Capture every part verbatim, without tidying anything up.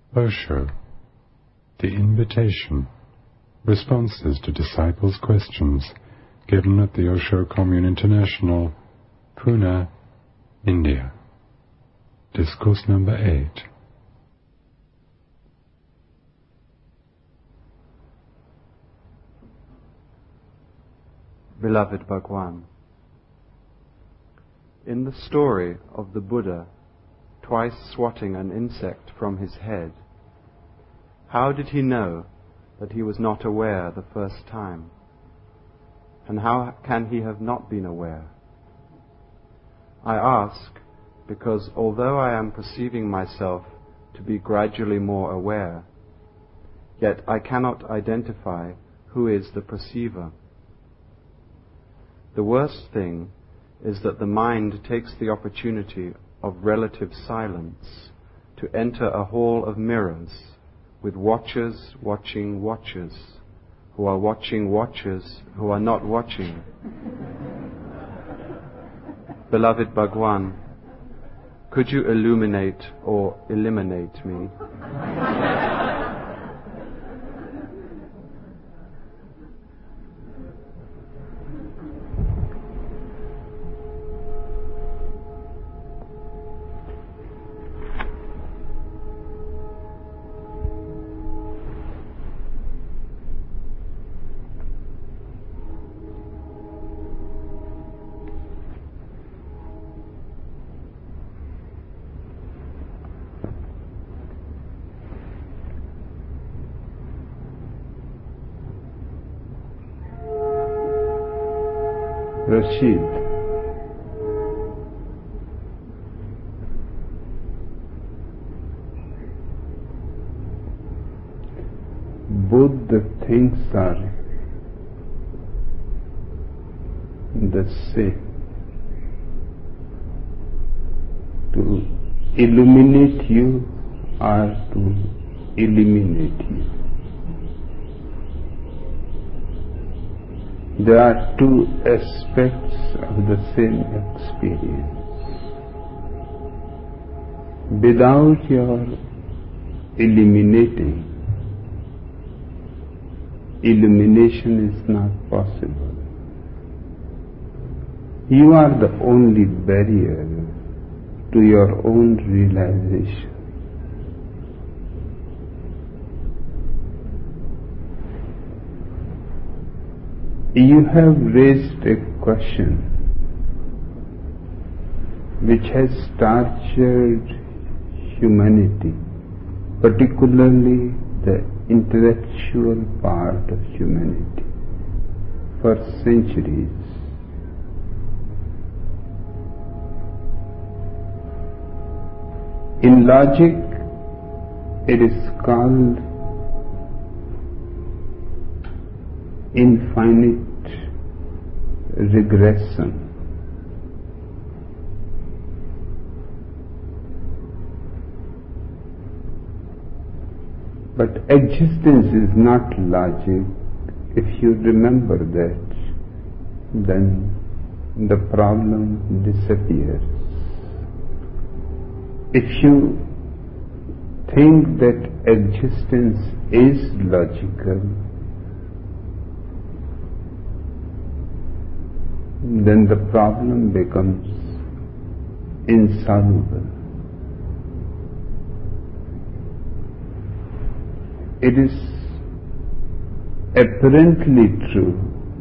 Osho, The Invitation, Responses to Disciples' Questions, given at the Osho Commune International, Pune, India. Discourse number eight. Beloved Bhagwan, in the story of the Buddha twice swatting an insect from his head, how did he know that he was not aware the first time? And how can he have not been aware? I ask because although I am perceiving myself to be gradually more aware, yet I cannot identify who is the perceiver. The worst thing is that the mind takes the opportunity of relative silence to enter a hall of mirrors with watchers watching watchers who are watching watchers who are not watching. Beloved Bhagwan, could you illuminate or eliminate me? Rashid, both the things are the same. To illuminate you or to eliminate you. There are two aspects of the same experience. Without your eliminating, illumination is not possible. You are the only barrier to your own realization. You have raised a question which has tortured humanity, particularly the intellectual part of humanity, for centuries. In logic, it is called infinite regression. But existence is not logic. If you remember that, then the problem disappears. If you think that existence is logical, then the problem becomes insoluble. It is apparently true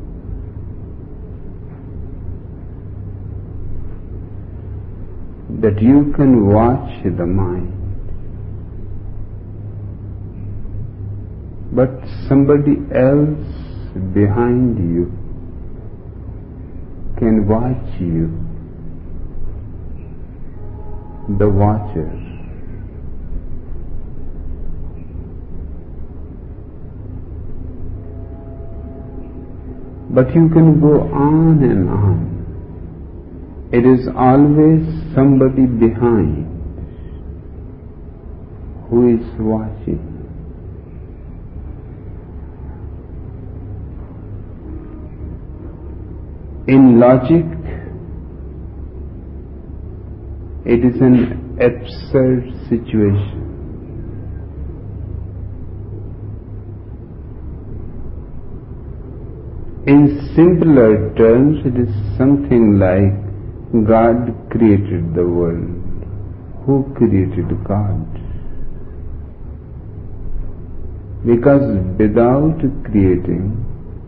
that you can watch the mind, but somebody else behind you can watch you, the watcher. But you can go on and on. It is always somebody behind who is watching. In logic, it is an absurd situation. In simpler terms, it is something like God created the world. Who created God? Because without creating,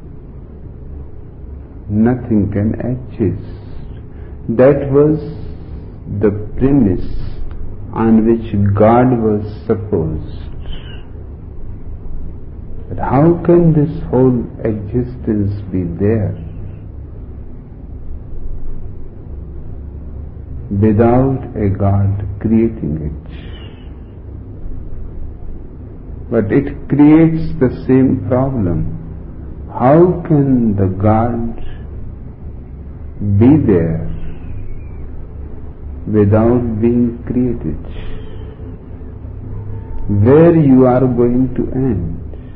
nothing can exist. That was the premise on which God was supposed. But how can this whole existence be there without a God creating it? But it creates the same problem. How can the God be there without being created? Where you are going to end?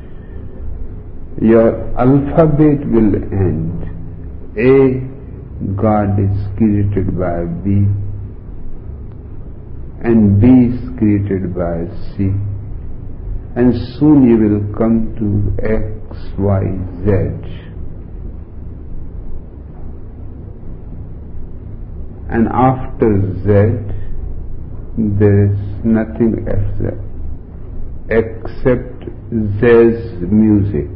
Your alphabet will end. A, God is created by B, and B is created by C, and soon you will come to X, Y, Z. And after Z, there is nothing else except Z's music.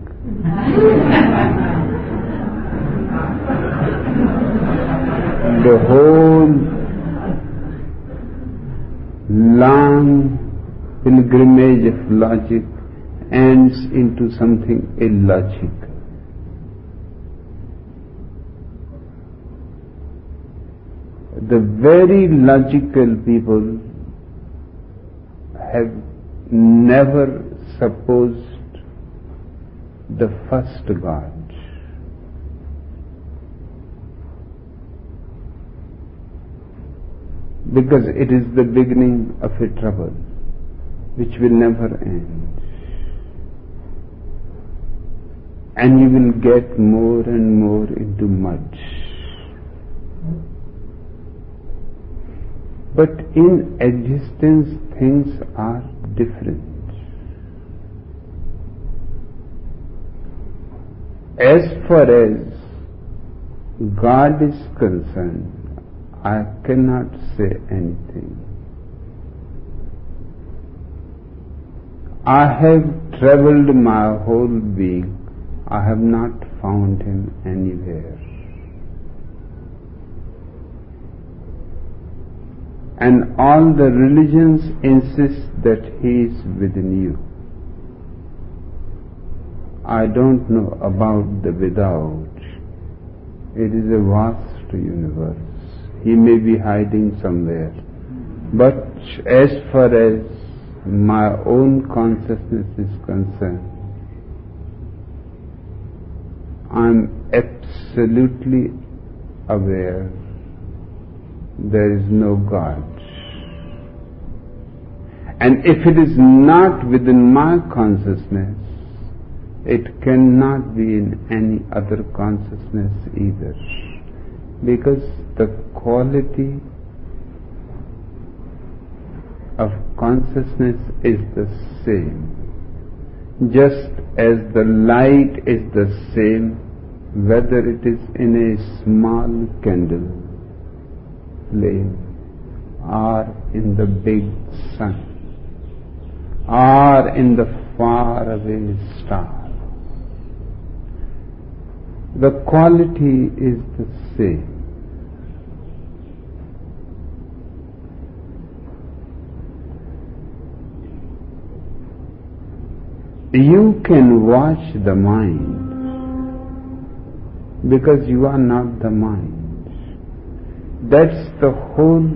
The whole long pilgrimage of logic ends into something illogical. The very logical people have never supposed the first God. Because it is the beginning of a trouble which will never end. And you will get more and more into mud. But in existence things are different. As far as God is concerned, I cannot say anything. I have traveled my whole being. I have not found Him anywhere. And all the religions insist that He is within you. I don't know about the without. It is a vast universe. He may be hiding somewhere. But as far as my own consciousness is concerned, I am absolutely aware there is no God. And if it is not within my consciousness, it cannot be in any other consciousness either. Because the quality of consciousness is the same. Just as the light is the same, whether it is in a small candle flame or in the big sun or in the far away star. The quality is the same. You can watch the mind because you are not the mind. That's the whole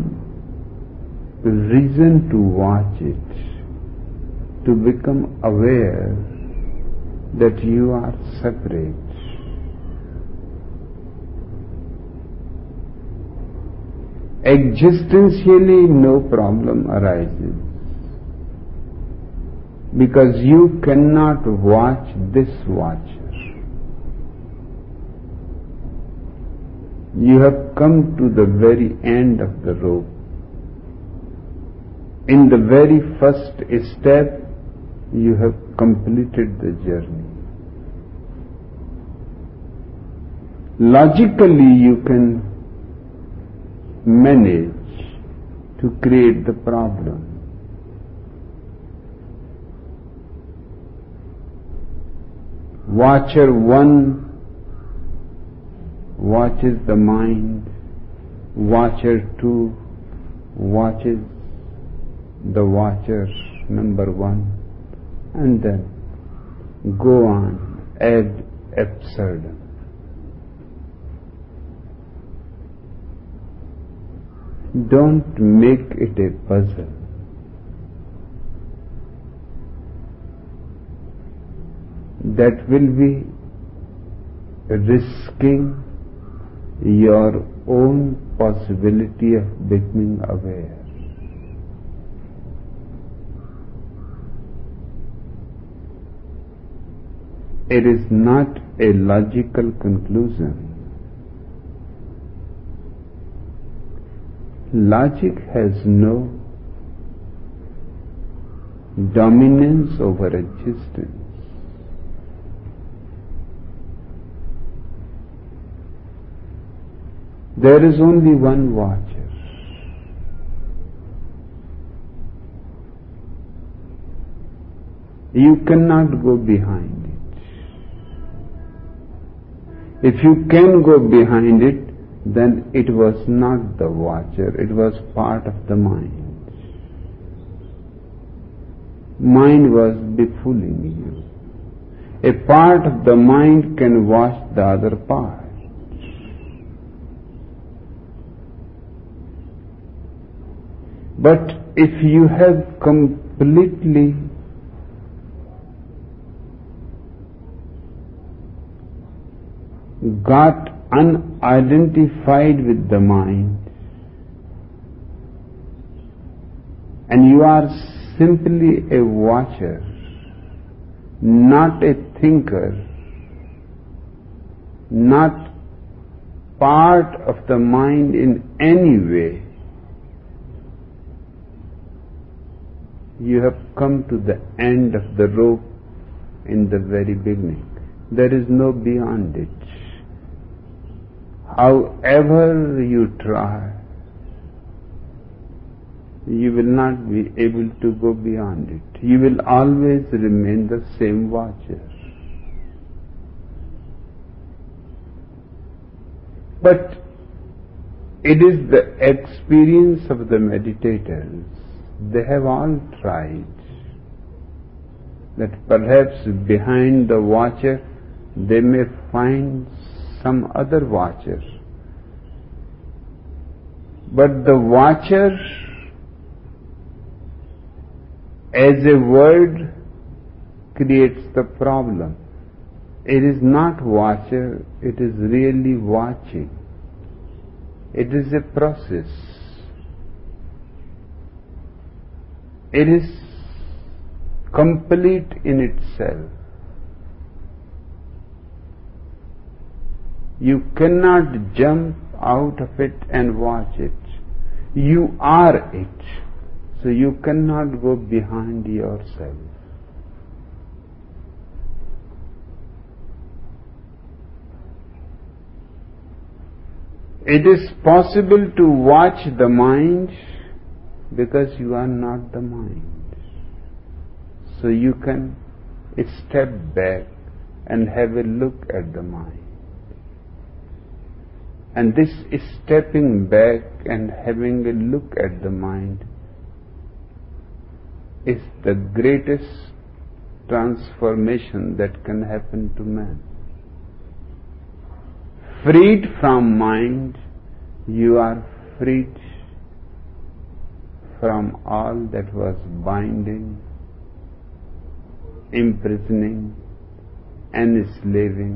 reason to watch it, to become aware that you are separate. Existentially, no problem arises because you cannot watch this watcher. You have come to the very end of the rope. In the very first step, you have completed the journey. Logically you can manage to create the problem. Watcher one watches the mind, watcher two watches the watcher number one, and then go on ad absurdum. Don't make it a puzzle. That will be risking your own possibility of becoming aware. It is not a logical conclusion. Logic has no dominance over existence. There is only one watcher. You cannot go behind it. If you can go behind it, then it was not the watcher, it was part of the mind. Mind was befooling you. A part of the mind can watch the other part. But if you have completely got unidentified with the mind, and you are simply a watcher, not a thinker, not part of the mind in any way, you have come to the end of the rope in the very beginning. There is no beyond it. However you try, you will not be able to go beyond it. You will always remain the same watcher. But it is the experience of the meditators. They have all tried that perhaps behind the watcher they may find some other watcher. But the watcher as a word creates the problem. It is not watcher, it is really watching. It is a process. It is complete in itself. You cannot jump out of it and watch it. You are it. So you cannot go behind yourself. It is possible to watch the mind because you are not the mind. So you can step back and have a look at the mind. And this stepping back and having a look at the mind is the greatest transformation that can happen to man. Freed from mind, you are freed from all that was binding, imprisoning, enslaving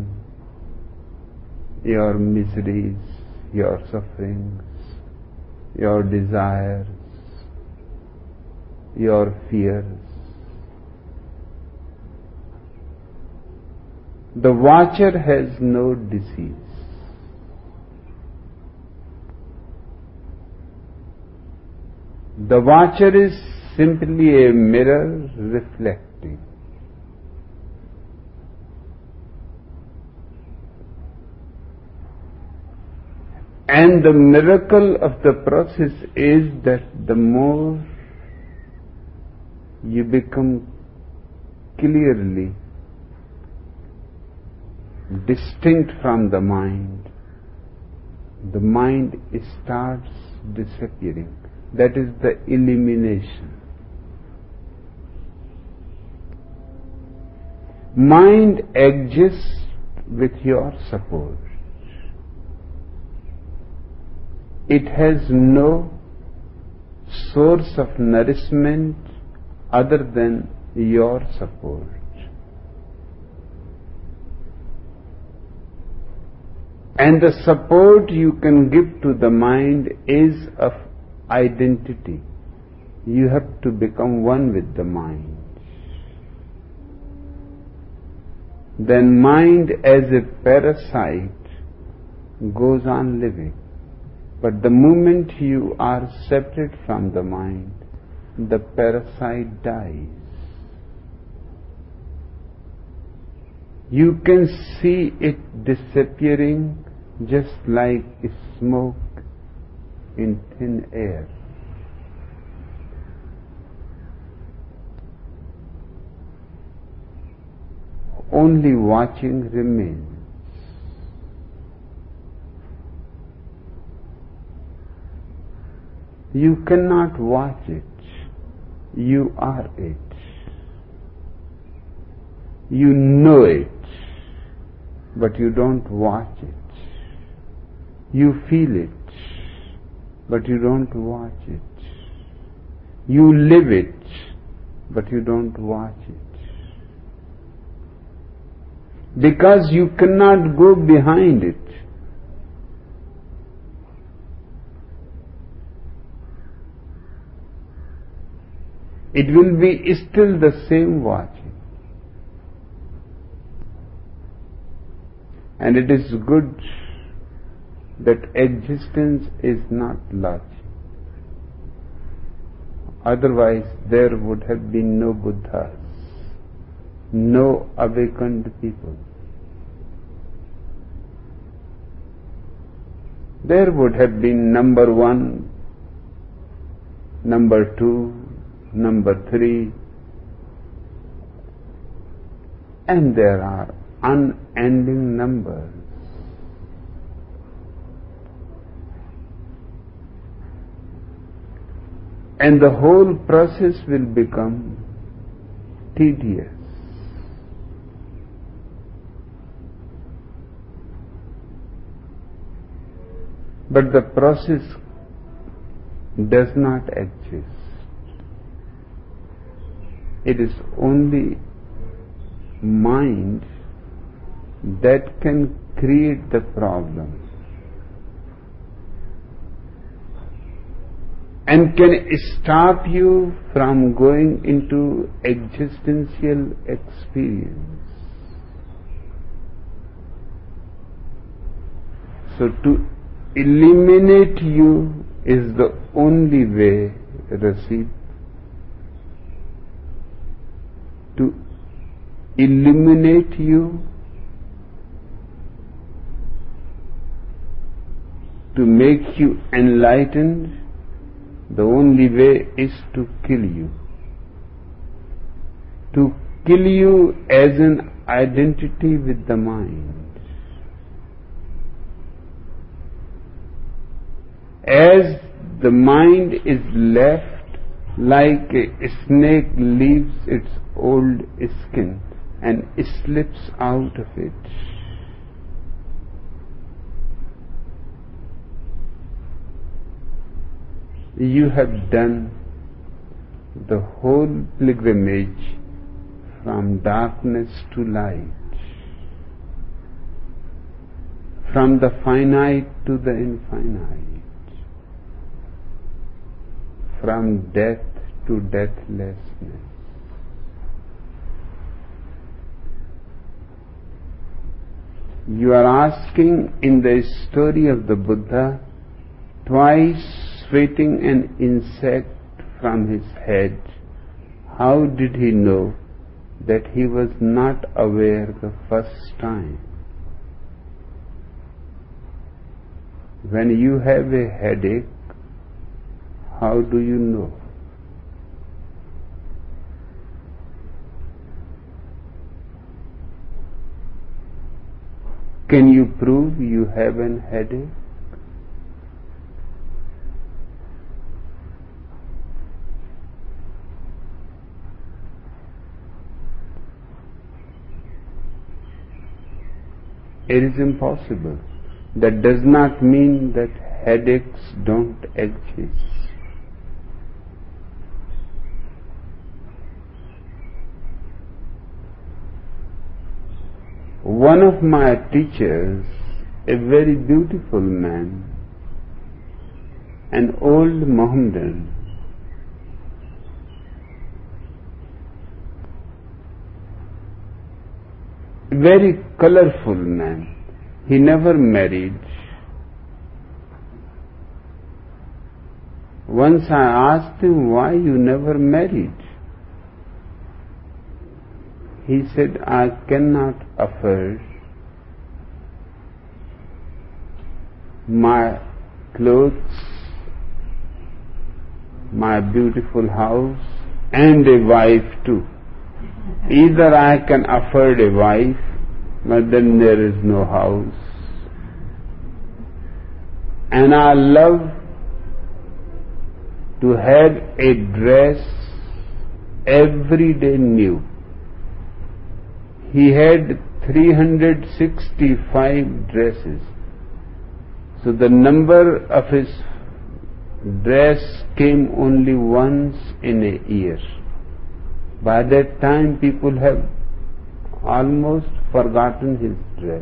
your miseries, your sufferings, your desires, your fears. The watcher has no disease. The watcher is simply a mirror reflecting. And the miracle of the process is that the more you become clearly distinct from the mind, the mind starts disappearing. That is the elimination. Mind exists with your support. It has no source of nourishment other than your support. And the support you can give to the mind is of identity. You have to become one with the mind. Then mind as a parasite goes on living. But the moment you are separate from the mind, the parasite dies. You can see it disappearing just like smoke in thin air. Only watching remains. You cannot watch it. You are it. You know it, but you don't watch it. You feel it, but you don't watch it. You live it, but you don't watch it. Because you cannot go behind it. It will be still the same watching. And it is good that existence is not large. Otherwise there would have been no Buddhas, no awakened people. There would have been number one, number two, number three, and there are unending numbers. And the whole process will become tedious. But the process does not exist. It is only mind that can create the problem and can stop you from going into existential experience. So to eliminate you is the only way, Rasid. To illuminate you, to make you enlightened, the only way is to kill you. To kill you as an identity with the mind. As the mind is left like a snake leaves its old skin and slips out of it. You have done the whole pilgrimage from darkness to light, from the finite to the infinite, from death to deathlessness. You are asking in the story of the Buddha, twice sweating an insect from his head, how did he know that he was not aware the first time? when you have a headache, how do you know? Can you prove you have an headache? It is impossible. That does not mean that headaches don't exist. One of my teachers, a very beautiful man, an old Mohammedan, a very colorful man. He never married. Once I asked him, why you never married? He said, I cannot afford my clothes, my beautiful house, and a wife too. Either I can afford a wife, but then there is no house. And I love to have a dress every day new. He had three hundred sixty-five dresses. So the number of his dress came only once in a year. By that time people have almost forgotten his dress.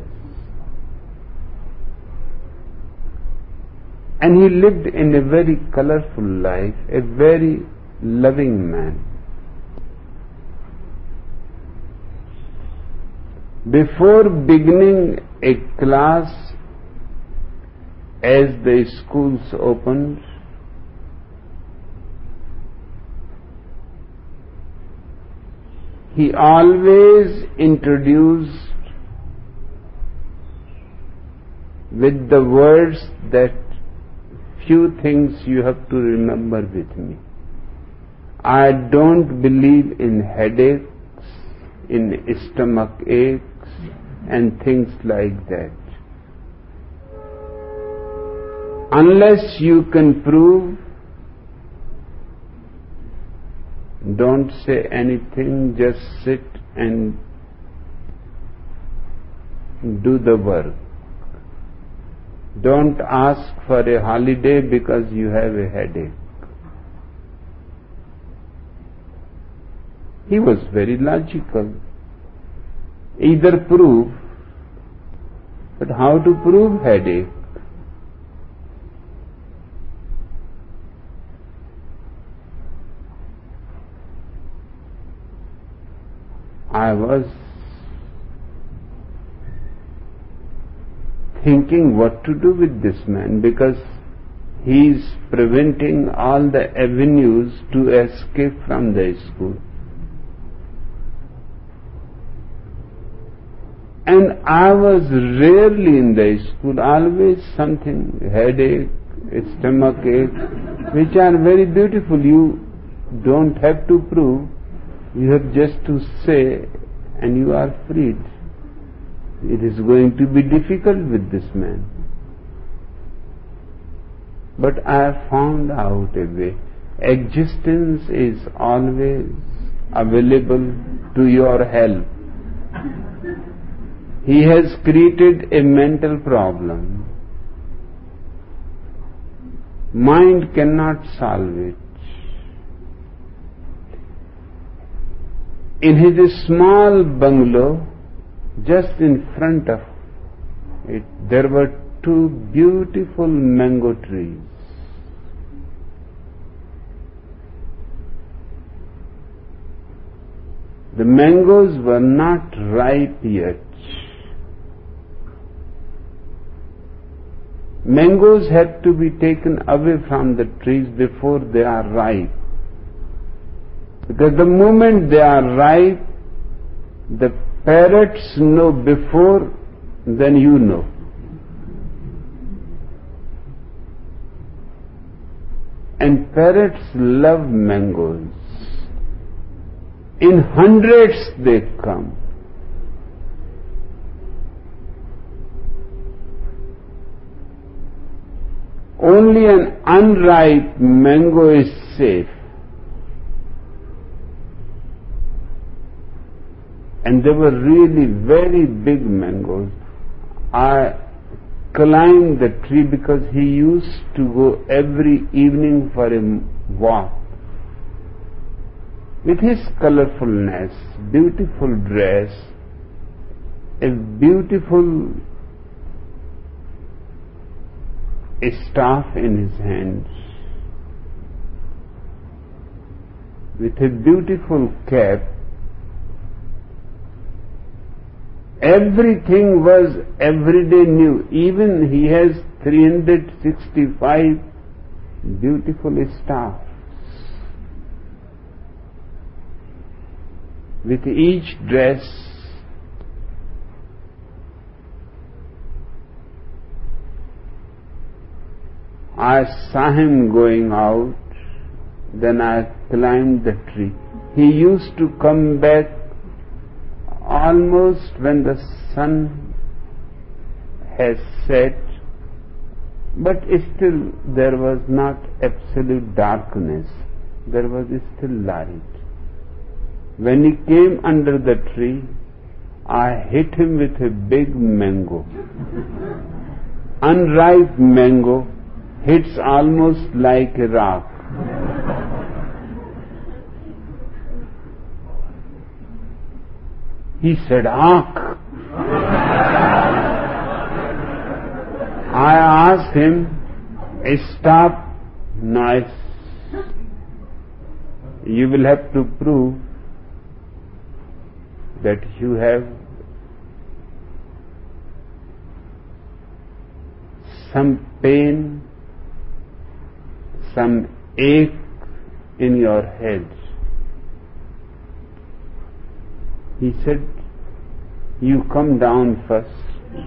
And he lived in a very colorful life, a very loving man. Before beginning a class, as the schools opened, he always introduced with the words that few things you have to remember with me. I don't believe in headaches, in stomach aches and things like that. Unless you can prove, don't say anything, just sit and do the work. Don't ask for a holiday because you have a headache. He was very logical. Either prove, but how to prove headache? I was thinking what to do with this man, because he is preventing all the avenues to escape from the school. And I was rarely in the school, always something, headache, stomach ache, which are very beautiful. You don't have to prove, you have just to say and you are freed. It is going to be difficult with this man. But I have found out a way. Existence is always available to your help. He has created a mental problem. Mind cannot solve it. In his small bungalow, just in front of it, there were two beautiful mango trees. The mangoes were not ripe yet. Mangoes had to be taken away from the trees before they are ripe. Because the moment they are ripe, the parrots know before than you know. And parrots love mangoes. In hundreds they come. Only an unripe mango is safe. And they were really very big mangoes. I climbed the tree because he used to go every evening for a walk. With his colorfulness, beautiful dress, a beautiful staff in his hands, with a beautiful cap, everything was everyday new. Even he has three hundred sixty-five beautiful staffs. With each dress I saw him going out, then I climbed the tree. He used to come back almost when the sun has set, but still there was not absolute darkness. There was still light. When he came under the tree, I hit him with a big mango. Unripe mango hits almost like a rock. He said, "Aak." I asked him, "Stop noise. You will have to prove that you have some pain, some ache in your head." He said, "You come down first."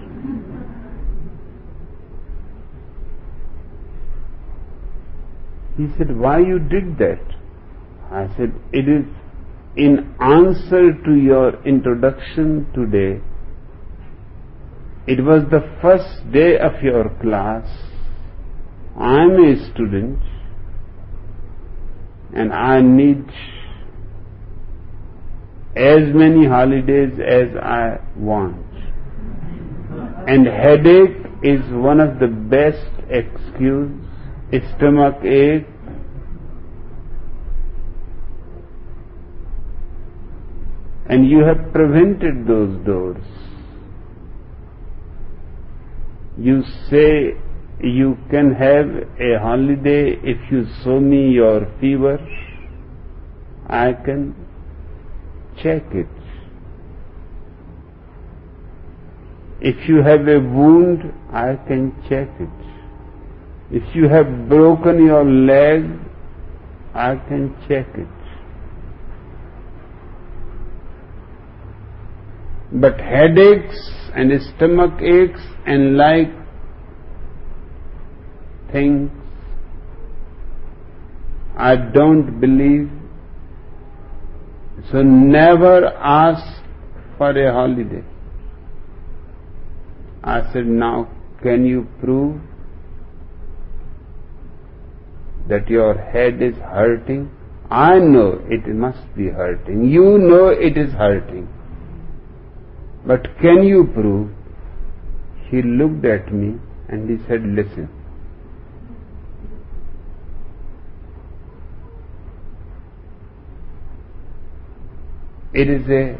He said, "Why you did that?" I said, "It is in answer to your introduction today. It was the first day of your class. I am a student and I need as many holidays as I want. And headache is one of the best excuse, stomach ache. And you have prevented those doors. You say you can have a holiday if you show me your fever. I can check it. If you have a wound, I can check it. If you have broken your leg, I can check it. But headaches and stomach aches and like things, I don't believe. So never ask for a holiday. I said, "Now can you prove that your head is hurting?" I know it must be hurting. You know it is hurting. But can you prove? He looked at me and he said, "Listen. It is a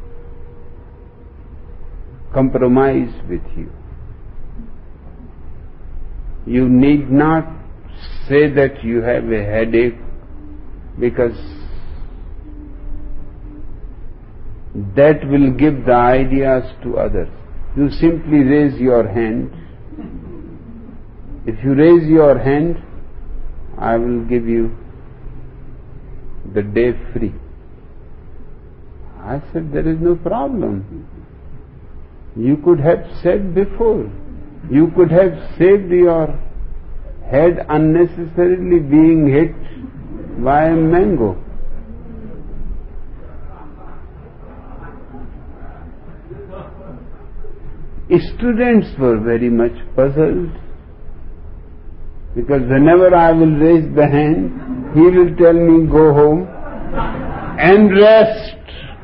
compromise with you. You need not say that you have a headache because that will give the ideas to others. You simply raise your hand. If you raise your hand, I will give you the day free." I said, "There is no problem. You could have said before. You could have saved your head unnecessarily being hit by a mango. Students were very much puzzled, because whenever I will raise the hand, he will tell me, go home and rest.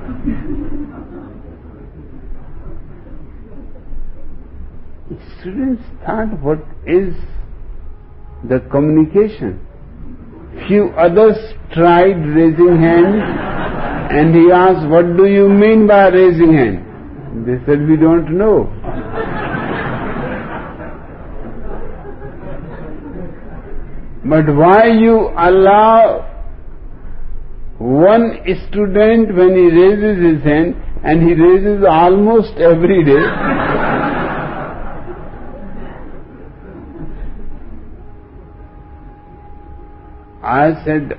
Students thought, what is the communication? Few others tried raising hand, and he asked, what do you mean by raising hand? They said, we don't know. But why you allow one student when he raises his hand, and he raises almost every day, I said,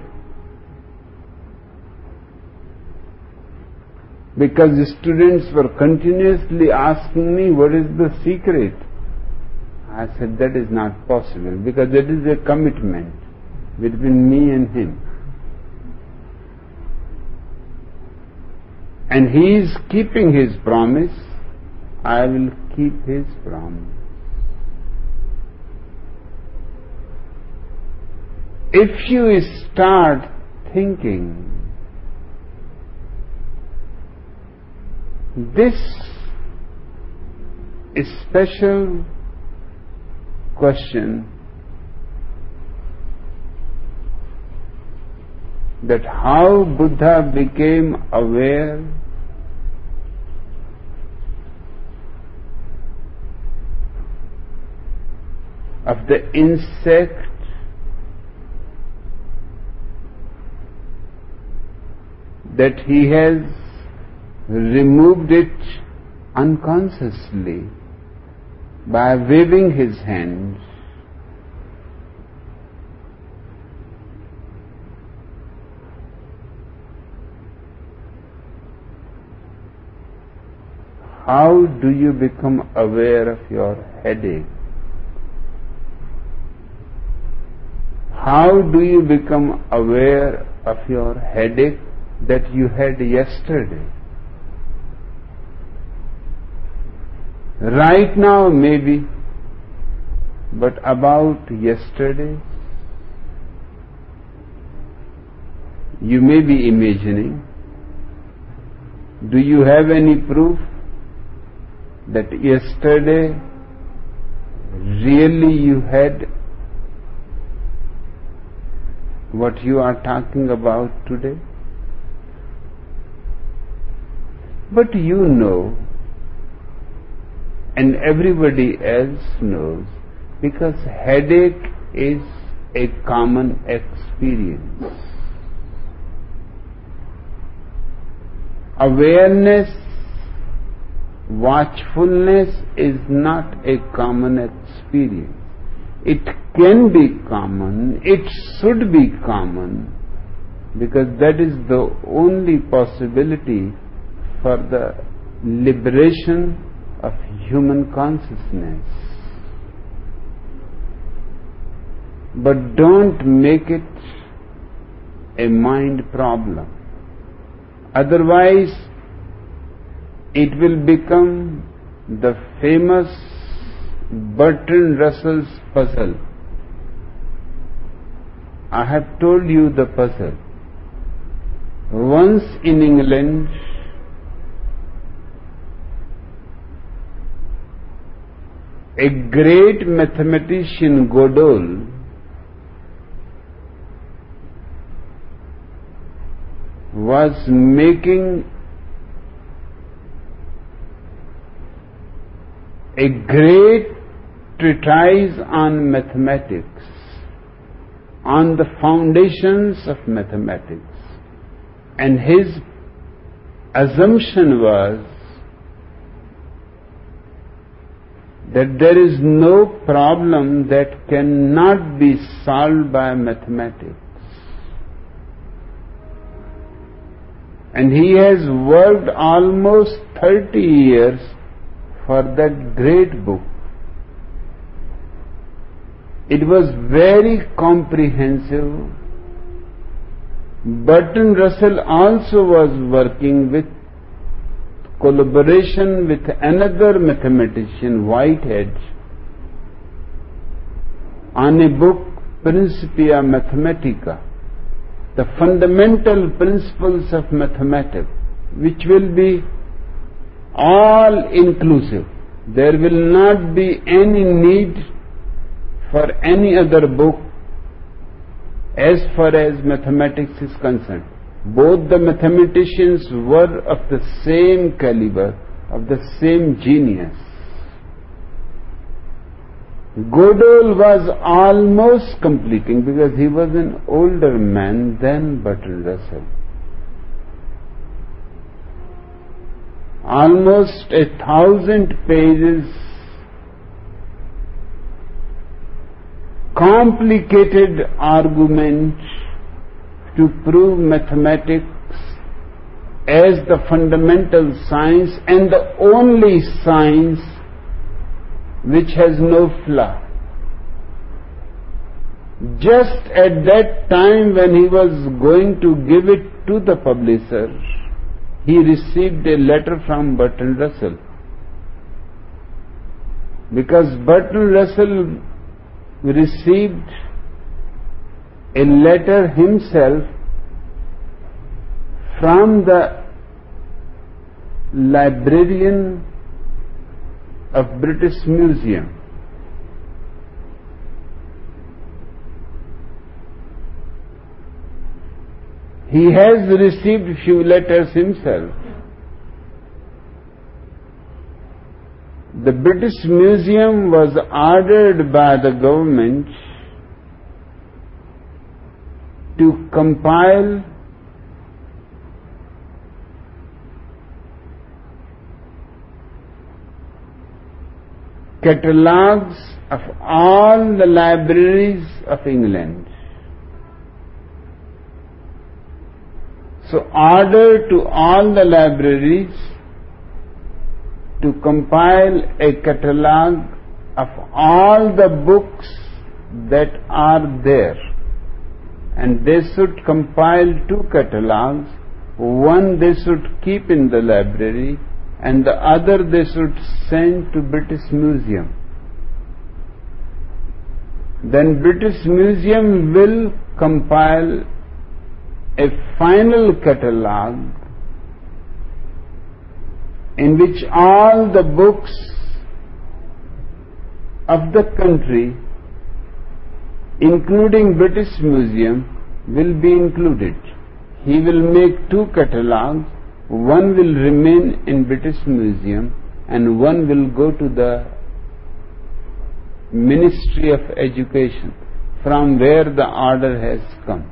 because the students were continuously asking me, what is the secret? I said, that is not possible, because that is a commitment between me and him. And he is keeping his promise, I will keep his promise. If you start thinking, this special question, that how Buddha became aware of the insect that he has removed it unconsciously by waving his hands. How do you become aware of your headache? How do you become aware of your headache that you had yesterday? Right now maybe, but about yesterday, you may be imagining. Do you have any proof that yesterday really you had what you are talking about today? But you know, and everybody else knows, because headache is a common experience. Awareness, watchfulness is not a common experience. It can be common, it should be common, because that is the only possibility for the liberation of human consciousness. But don't make it a mind problem. Otherwise, it will become the famous Bertrand Russell's puzzle. I have told you the puzzle. Once in England, a great mathematician, Gödel, was making a great treatise on mathematics, on the foundations of mathematics. And his assumption was that there is no problem that cannot be solved by mathematics. And he has worked almost thirty years for that great book. It was very comprehensive. Bertrand Russell also was working with collaboration with another mathematician, Whitehead, on a book, Principia Mathematica, the fundamental principles of mathematics, which will be all inclusive. There will not be any need for any other book as far as mathematics is concerned. Both the mathematicians were of the same caliber, of the same genius. Gödel was almost completing, because he was an older man than Bertrand Russell. Almost a thousand pages, complicated argument to prove mathematics as the fundamental science and the only science which has no flaw. Just at that time when he was going to give it to the publisher, he received a letter from Bertrand Russell. Because Bertrand Russell received a letter himself from the librarian of British Museum. He has received few letters himself. The British Museum was ordered by the government to compile catalogues of all the libraries of England. So, order to all the libraries to compile a catalogue of all the books that are there. And they should compile two catalogues. One they should keep in the library, and the other they should send to British Museum. Then British Museum will compile a final catalogue in which all the books of the country, including British Museum, will be included. He will make two catalogues. One will remain in British Museum and one will go to the Ministry of Education, from where the order has come.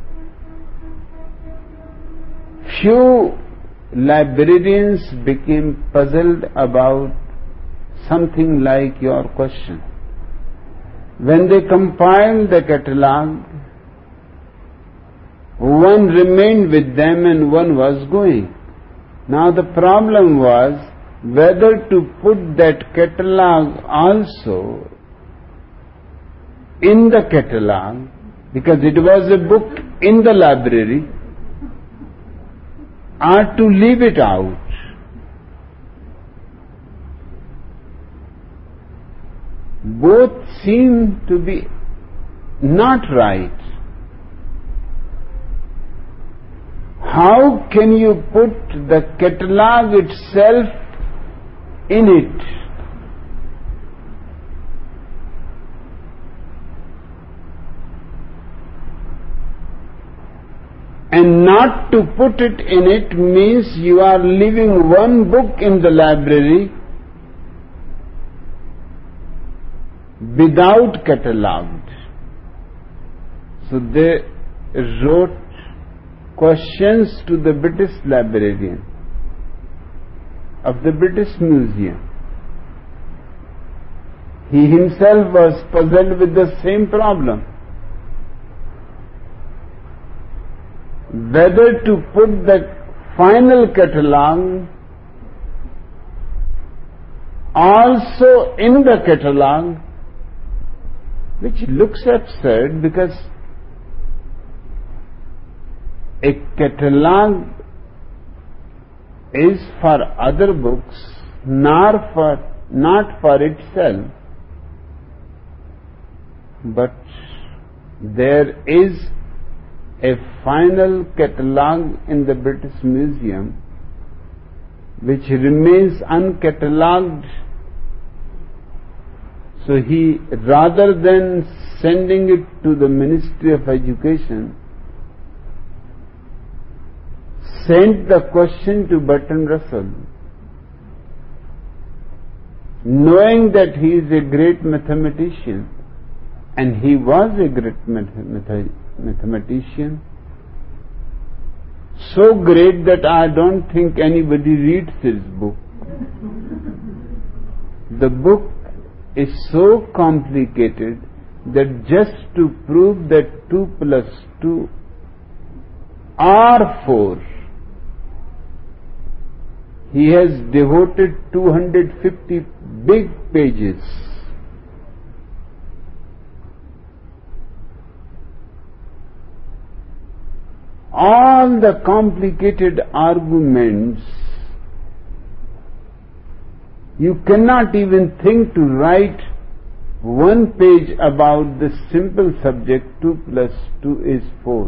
Few librarians became puzzled about something like your question. When they compiled the catalogue, one remained with them and one was going. Now the problem was whether to put that catalogue also in the catalogue, because it was a book in the library, or to leave it out. Both seem to be not right. How can you put the catalogue itself in it? And not to put it in it means you are leaving one book in the library without catalogued. So they wrote questions to the British librarian of the British Museum. He himself was puzzled with the same problem. Whether to put the final catalogue also in the catalogue which looks absurd because a catalogue is for other books, nor for, not for itself, but there is a final catalogue in the British Museum which remains uncatalogued. So he, rather than sending it to the Ministry of Education, sent the question to Bertrand Russell, knowing that he is a great mathematician, and he was a great math- math- mathematician, so great that I don't think anybody reads his book. The book is so complicated that just to prove that two plus two are four, he has devoted two hundred fifty big pages. All the complicated arguments, you cannot even think to write one page about the simple subject two plus two is four.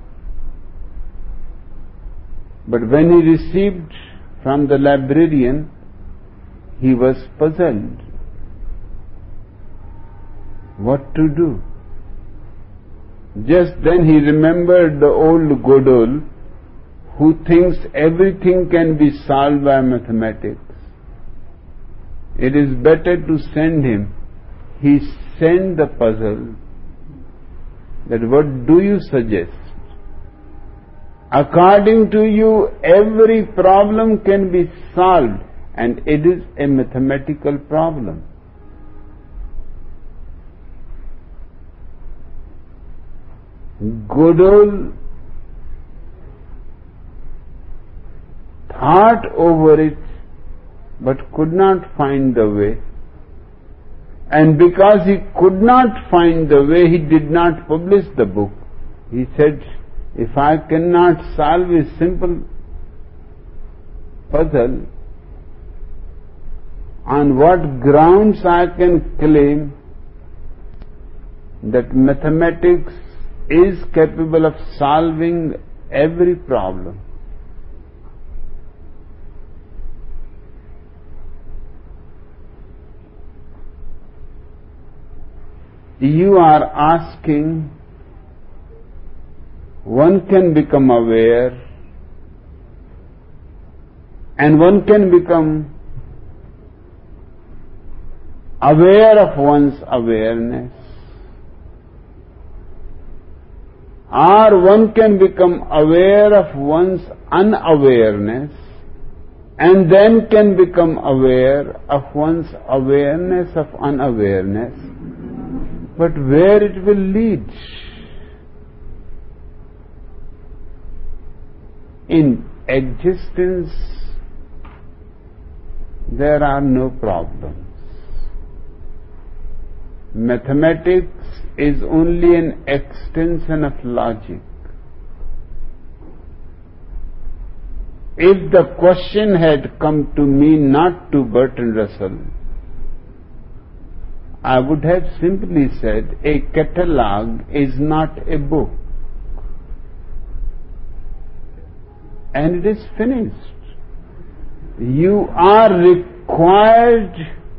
But when he received from the librarian, he was puzzled. What to do? Just then he remembered the old Godol, who thinks everything can be solved by mathematics. It is better to send him. He sent the puzzle, that what do you suggest? According to you, every problem can be solved, and it is a mathematical problem. Godol thought over it, but could not find the way. And because he could not find the way, he did not publish the book. He said, if I cannot solve a simple puzzle, on what grounds I can claim that mathematics is capable of solving every problem? You are asking, one can become aware, and one can become aware of one's awareness, or one can become aware of one's unawareness, and then can become aware of one's awareness of unawareness. But where it will lead? In existence, there are no problems. Mathematics is only an extension of logic. If the question had come to me, not to Bertrand Russell, I would have simply said, a catalogue is not a book. And it is finished. You are required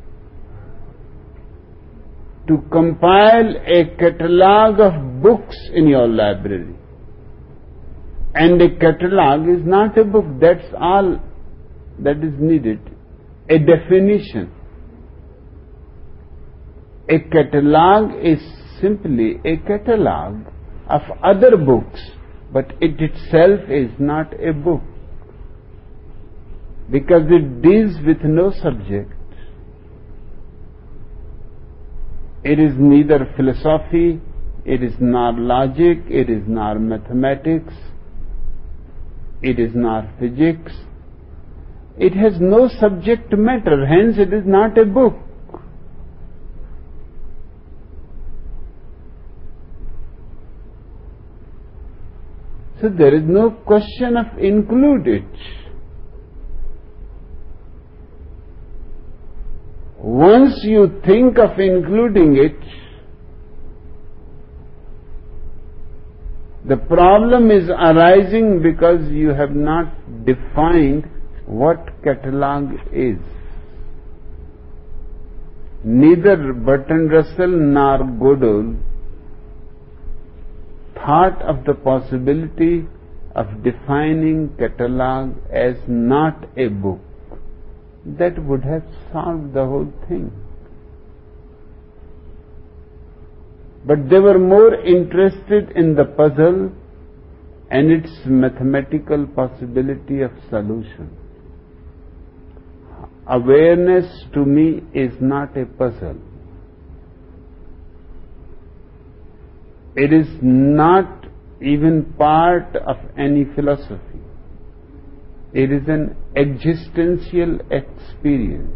to compile a catalogue of books in your library. And a catalogue is not a book. That's all that is needed. A definition. A catalogue is simply a catalogue of other books, but it itself is not a book, because it deals with no subject. It is neither philosophy, it is not logic, it is not mathematics, it is not physics. It has no subject matter, hence it is not a book. So there is no question of include it. Once you think of including it, the problem is arising because you have not defined what catalog is. Neither Bertrand Russell nor Godel thought of the possibility of defining catalog as not a book. That would have solved the whole thing. But they were more interested in the puzzle and its mathematical possibility of solution. Awareness to me is not a puzzle. It is not even part of any philosophy. It is an existential experience.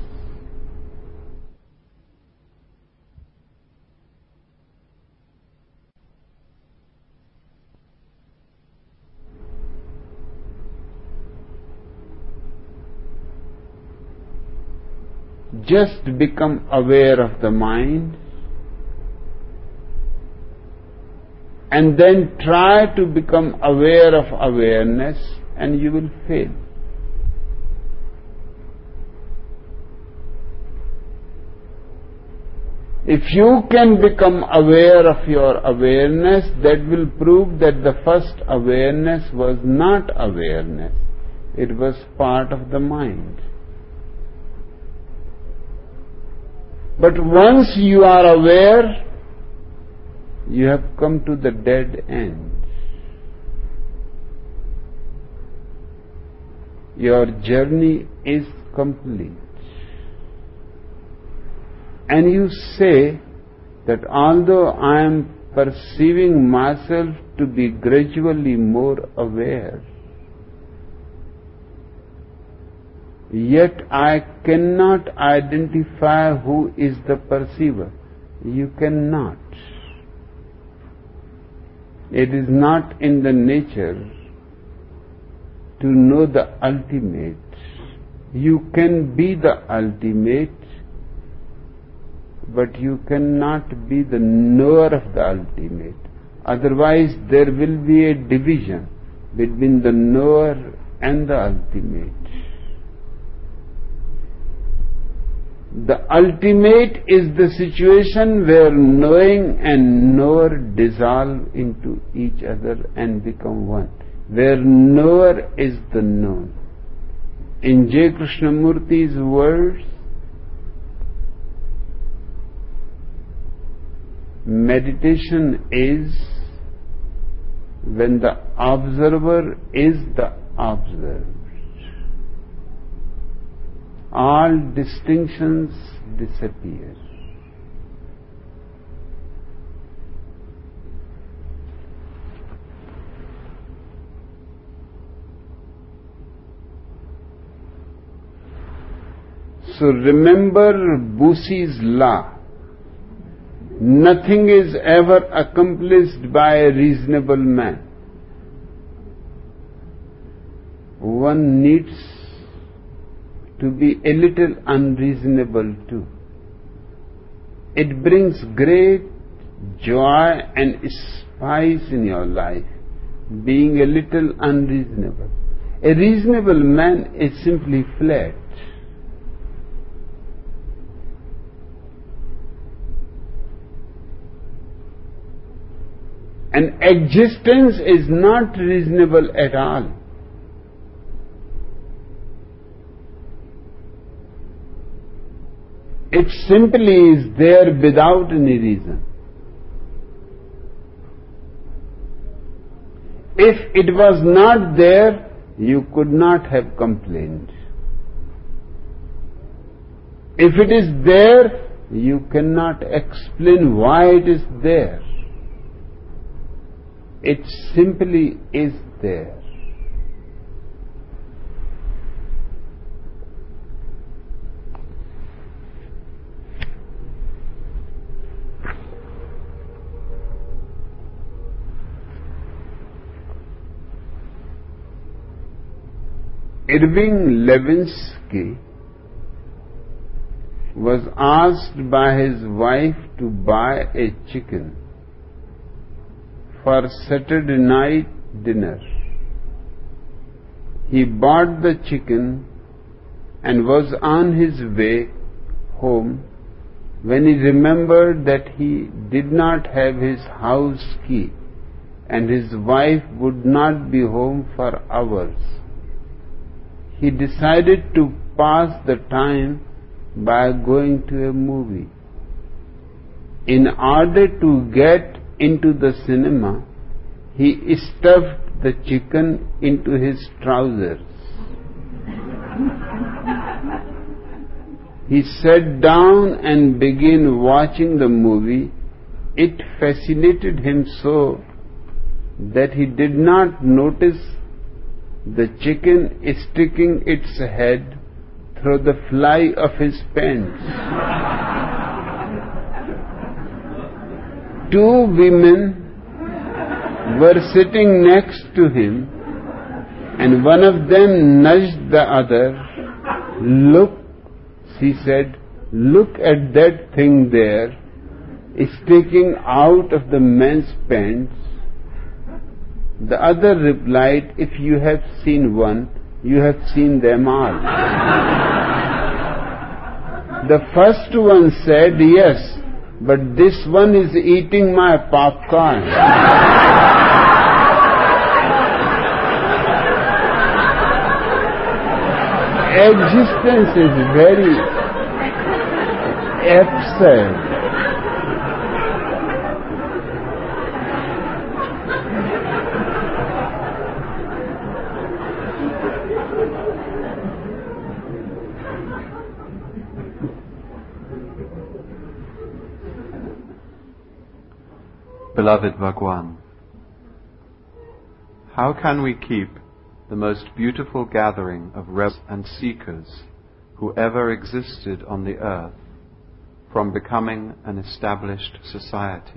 Just become aware of the mind and then try to become aware of awareness, and you will fail. If you can become aware of your awareness, that will prove that the first awareness was not awareness. It was part of the mind. But once you are aware, you have come to the dead end. Your journey is complete. And you say that although I am perceiving myself to be gradually more aware, yet I cannot identify who is the perceiver. You cannot. It is not in the nature to know the ultimate. You can be the ultimate, but you cannot be the knower of the ultimate. Otherwise there will be a division between the knower and the ultimate. The ultimate is the situation where knowing and knower dissolve into each other and become one, where knower is the known. In J. Krishnamurti's words, meditation is when the observer is the observed. All distinctions disappear. So remember Bosse's law. Nothing is ever accomplished by a reasonable man. One needs to be a little unreasonable too. It brings great joy and spice in your life, being a little unreasonable. A reasonable man is simply flat. And existence is not reasonable at all. It simply is there without any reason. If it was not there, you could not have complained. If it is there, you cannot explain why it is there. It simply is there. Irving Levinsky was asked by his wife to buy a chicken for Saturday night dinner. He bought the chicken and was on his way home when he remembered that he did not have his house key and his wife would not be home for hours. He decided to pass the time by going to a movie. In order to get into the cinema, he stuffed the chicken into his trousers. He sat down and began watching the movie. It fascinated him so that he did not notice the chicken sticking its head through the fly of his pants. Two women were sitting next to him, and one of them nudged the other. "Look," she said, "look at that thing there, sticking out of the man's pants." The other replied, "If you have seen one, you have seen them all." The first one said, "Yes, but this one is eating my popcorn." Existence is very absurd. Beloved Bhagwan, how can we keep the most beautiful gathering of rebels and seekers who ever existed on the earth from becoming an established society?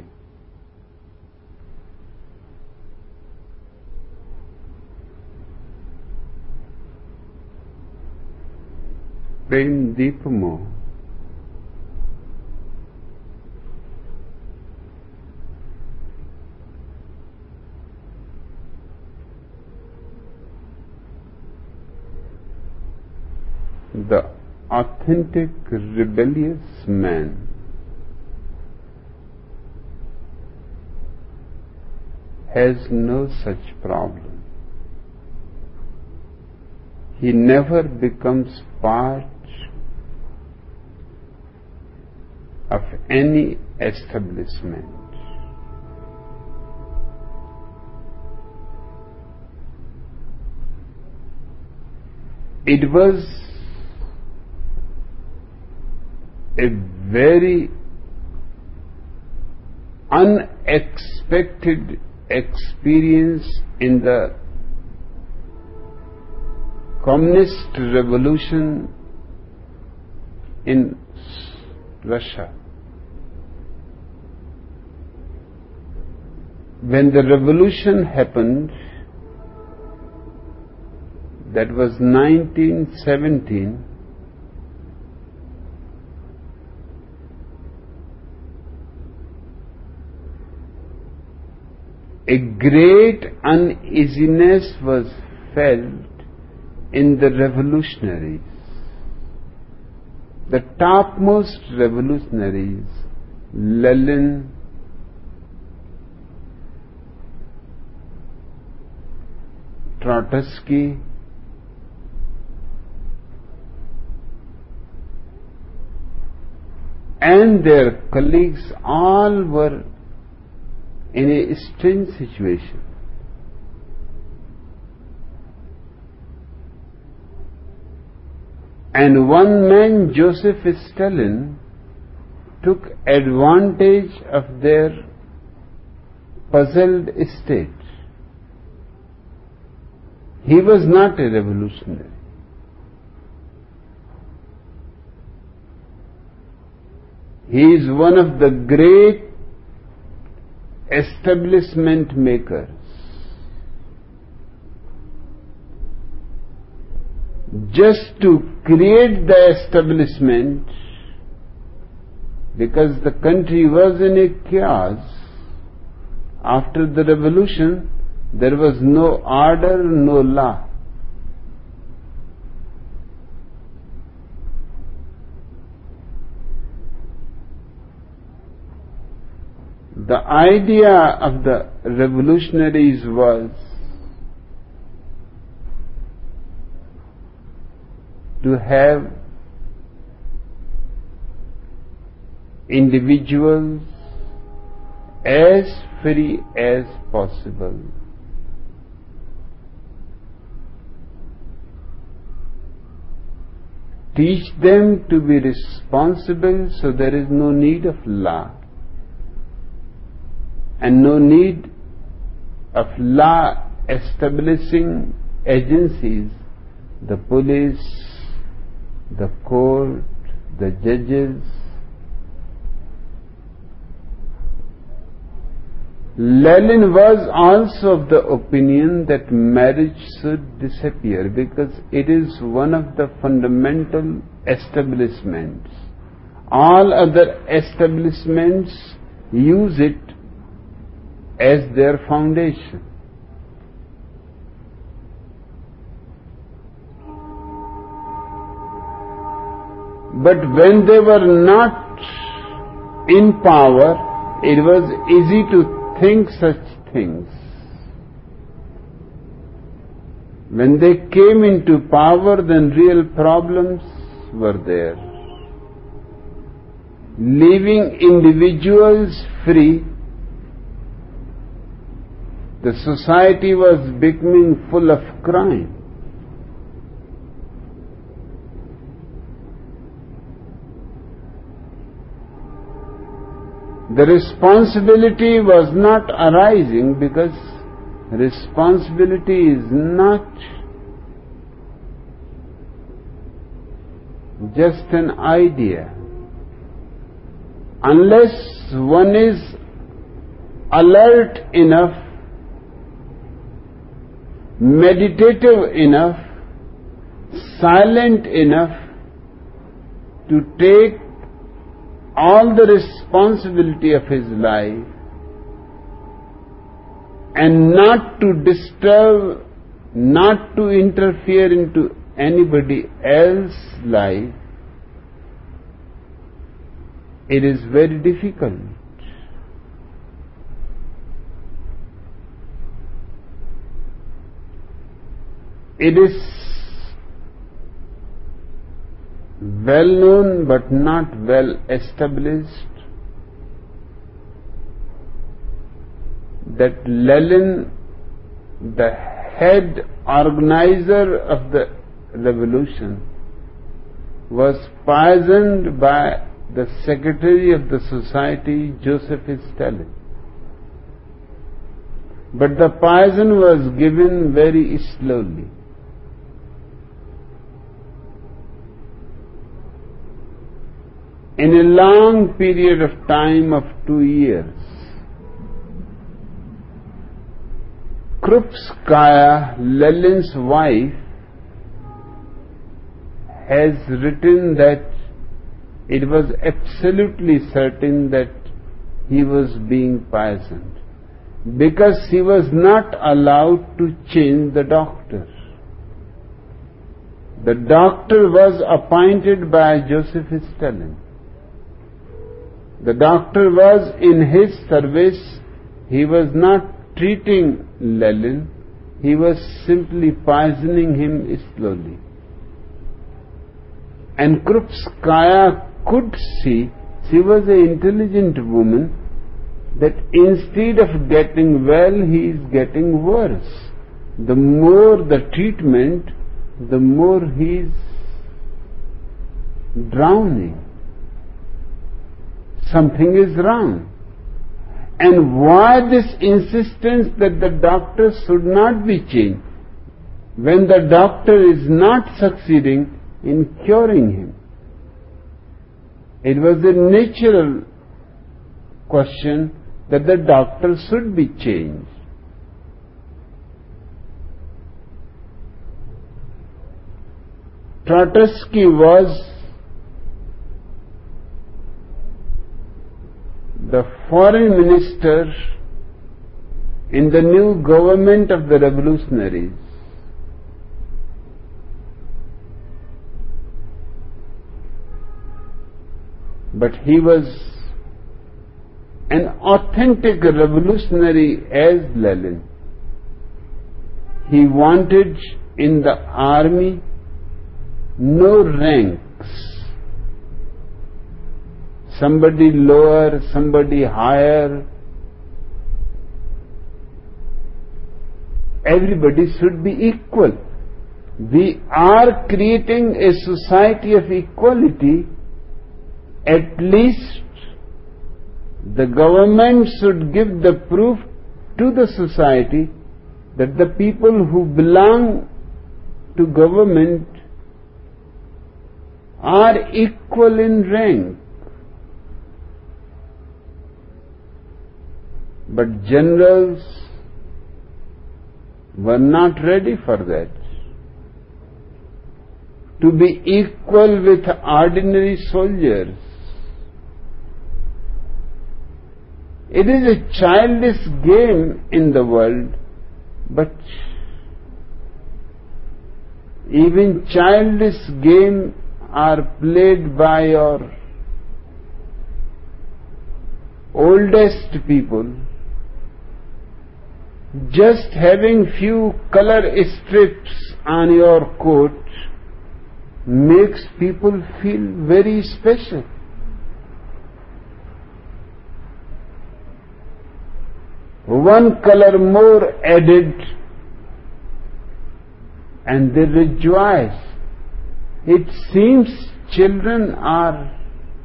Prem Deepamo, the authentic rebellious man has no such problem. He never becomes part of any establishment. It was a very unexpected experience in the communist revolution in Russia. When the revolution happened, that was nineteen seventeen, a great uneasiness was felt in the revolutionaries. The topmost revolutionaries, Lenin, Trotsky, and their colleagues, all were in a strange situation. And one man, Joseph Stalin, took advantage of their puzzled state. He was not a revolutionary. He is one of the great establishment makers. just to create the establishment, because the country was in a chaos. After the revolution, there was no order, no law. The idea of the revolutionaries was to have individuals as free as possible. Teach them to be responsible, so there is no need of law and no need of law establishing agencies, the police, the court, the judges. Lenin was also of the opinion that marriage should disappear because it is one of the fundamental establishments. All other establishments use it as their foundation. But when they were not in power, it was easy to think such things. When they came into power, then real problems were there. Leaving individuals free, the society was becoming full of crime. The responsibility was not arising because responsibility is not just an idea. Unless one is alert enough, meditative enough, silent enough to take all the responsibility of his life and not to disturb, not to interfere into anybody else's life, it is very difficult. It is well known but not well established that Lenin, the head organizer of the revolution, was poisoned by the secretary of the society, Joseph Stalin. But the poison was given very slowly. In a long period of time of two years, Krupskaya, Lenin's wife, has written that it was absolutely certain that he was being poisoned because he was not allowed to change the doctor. The doctor was appointed by Joseph Stalin. The doctor was in his service. He was not treating Lenin. He was simply poisoning him slowly. And Krupskaya could see, she was an intelligent woman, that instead of getting well, he is getting worse. The more the treatment, the more he is drowning. Something is wrong. And why this insistence that the doctor should not be changed when the doctor is not succeeding in curing him? It was a natural question that the doctor should be changed. Trotsky was the foreign minister in the new government of the revolutionaries. But he was an authentic revolutionary as Lenin. He wanted in the army no ranks. Somebody lower, somebody higher. Everybody should be equal. We are creating a society of equality. At least the government should give the proof to the society that the people who belong to government are equal in rank. But generals were not ready for that. To be equal with ordinary soldiers. It is a childish game in the world, but even childish games are played by our oldest people. Just having few color strips on your coat makes people feel very special. One color more added and they rejoice. It seems children are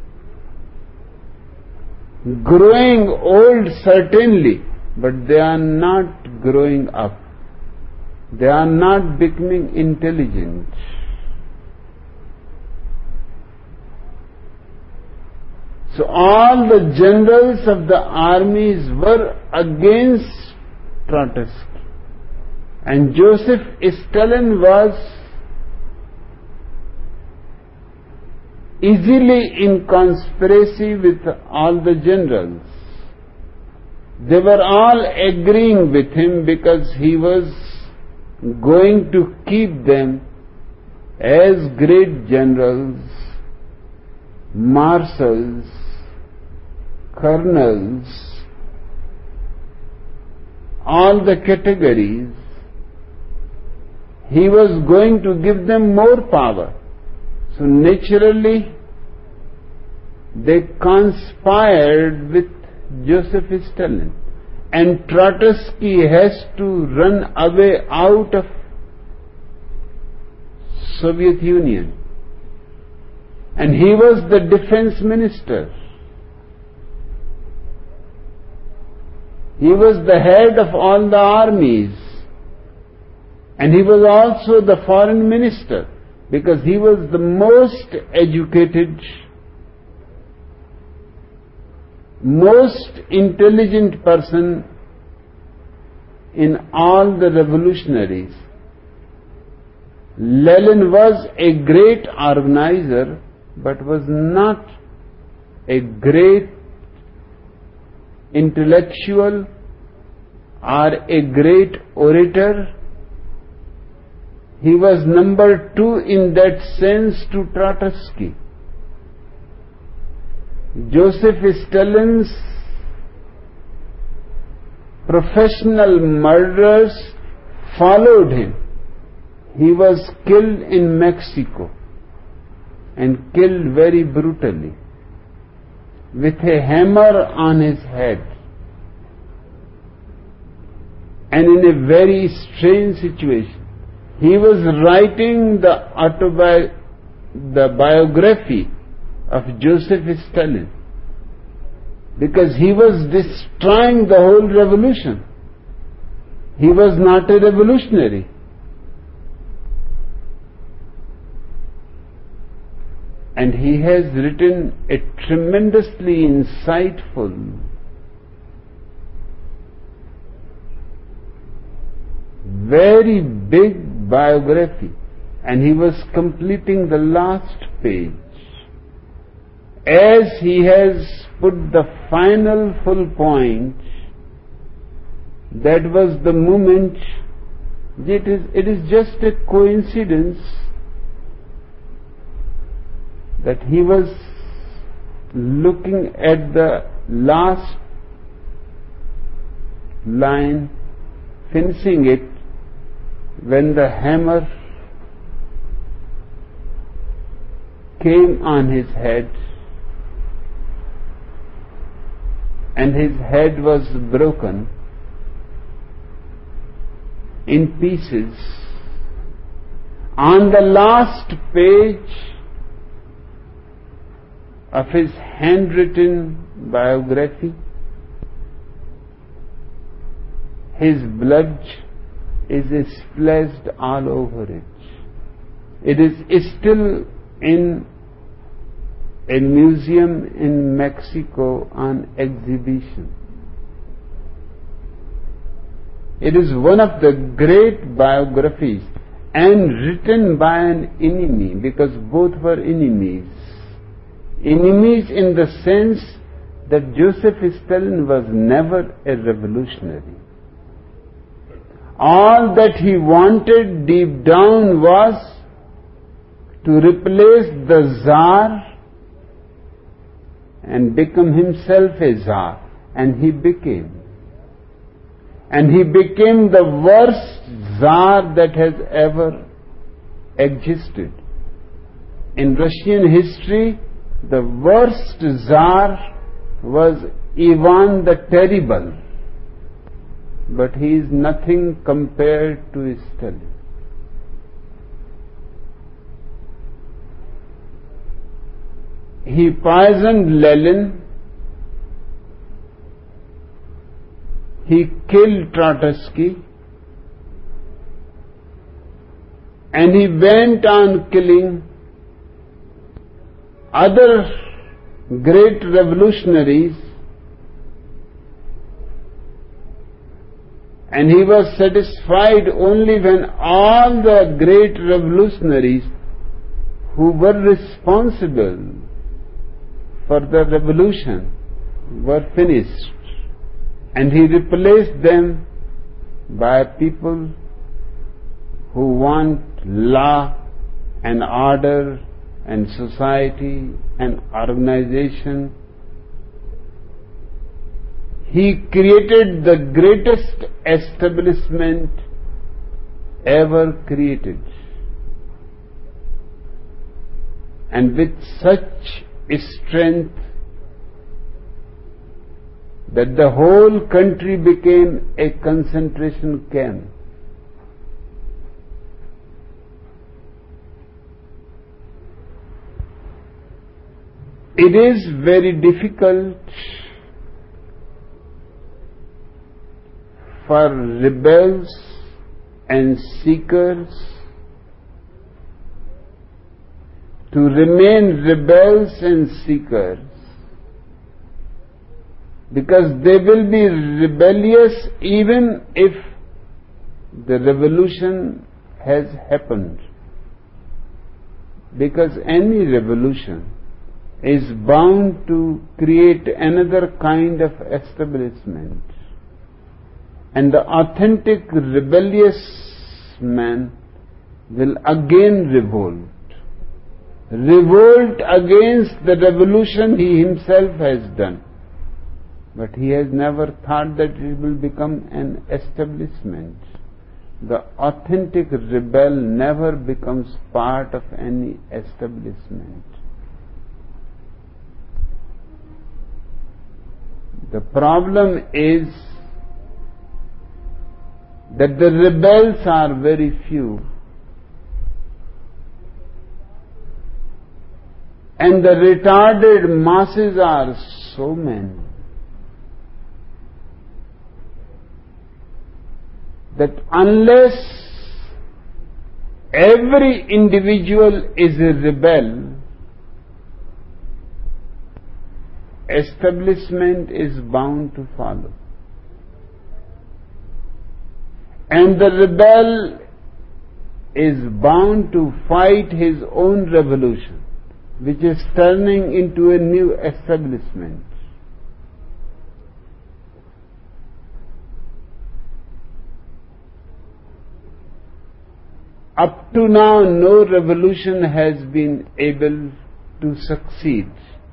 growing old certainly, but they are not growing up. They are not becoming intelligent. So all the generals of the armies were against Trotsky. And Joseph Stalin was easily in conspiracy with all the generals. They were all agreeing with him because he was going to keep them as great generals, marshals, colonels, all the categories. He was going to give them more power. So naturally, they conspired with Joseph Stalin. And Trotsky has to run away out of Soviet Union. And he was the defense minister. He was the head of all the armies. And he was also the foreign minister, because he was the most educated, most intelligent person in all the revolutionaries. Lenin was a great organizer, but was not a great intellectual or a great orator. He was number two in that sense to Trotsky. Joseph Stalin's professional murderers followed him. He was killed in Mexico, and killed very brutally with a hammer on his head, and in a very strange situation. He was writing the autobi- the biography of Joseph Stalin, because he was destroying the whole revolution. He was not a revolutionary. And he has written a tremendously insightful, very big biography. and he was completing the last page. As he has put the final full point, that was the moment. It is, it is just a coincidence that he was looking at the last line, finishing it, when the hammer came on his head and his head was broken in pieces. On the last page of his handwritten biography, his blood is splashed all over it. It is still in a museum in Mexico on exhibition. It is one of the great biographies, and written by an enemy, because both were enemies. Enemies in the sense that Joseph Stalin was never a revolutionary. All that he wanted deep down was to replace the Tsar and become himself a Tsar. And he became. And he became the worst Tsar that has ever existed. In Russian history, the worst Tsar was Ivan the Terrible. But he is nothing compared to Stalin. He poisoned Lenin. He killed Trotsky. And he went on killing other great revolutionaries. And he was satisfied only when all the great revolutionaries who were responsible for the revolution were finished. And he replaced them by people who want law and order and society and organization. He created the greatest establishment ever created. And with such strength that the whole country became a concentration camp. It is very difficult for rebels and seekers to remain rebels and seekers, because they will be rebellious even if the revolution has happened. Because any revolution is bound to create another kind of establishment. And the authentic rebellious man will again revolt. Revolt against the revolution he himself has done. But he has never thought that it will become an establishment. The authentic rebel never becomes part of any establishment. The problem is that the rebels are very few, and the retarded masses are so many, that unless every individual is a rebel, establishment is bound to follow. And the rebel is bound to fight his own revolution, which is turning into a new establishment. Up to now, no revolution has been able to succeed.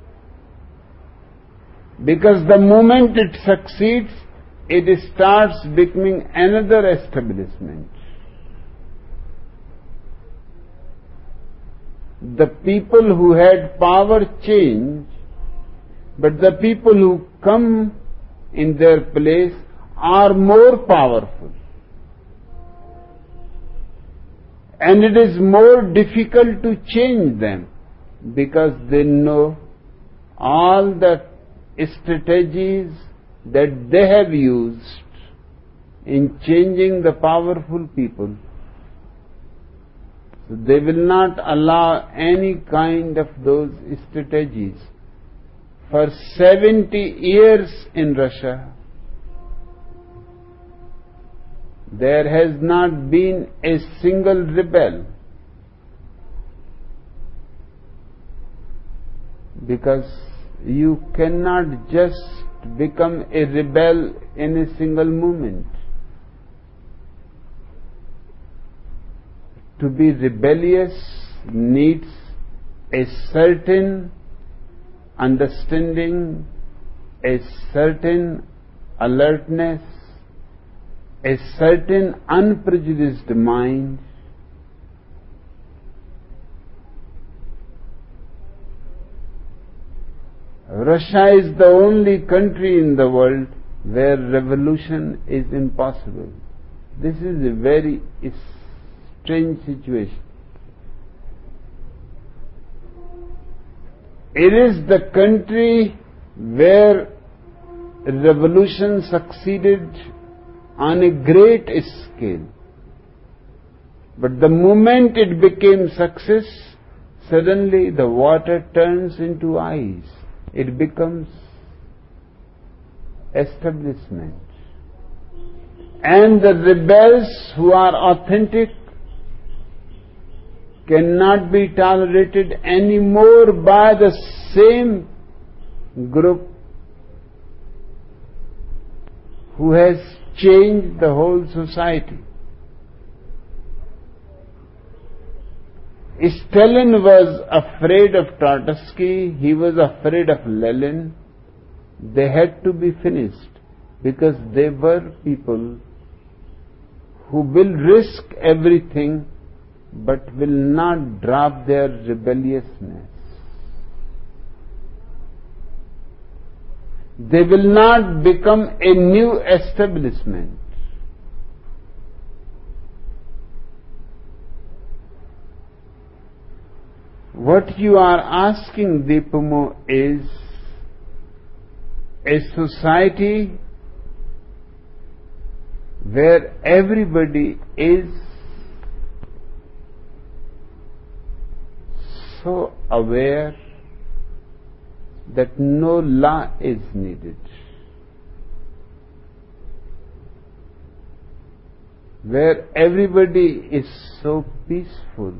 Because the moment it succeeds, it starts becoming another establishment. The people who had power change, but the people who come in their place are more powerful. And it is more difficult to change them because they know all the strategies that they have used in changing the powerful people. So they will not allow any kind of those strategies. For seventy years in Russia, there has not been a single rebel, because you cannot just become a rebel in a single moment. To be rebellious needs a certain understanding, a certain alertness, a certain unprejudiced mind. Russia is the only country in the world where revolution is impossible. This is a very strange situation. It is the country where revolution succeeded on a great scale. But the moment it became success, suddenly the water turns into ice. It becomes establishment. And the rebels who are authentic cannot be tolerated anymore by the same group who has changed the whole society. Stalin was afraid of Trotsky, he was afraid of Lenin. They had to be finished because they were people who will risk everything but will not drop their rebelliousness. They will not become a new establishment. What you are asking, Dipamo, is a society where everybody is so aware that no law is needed, where everybody is so peaceful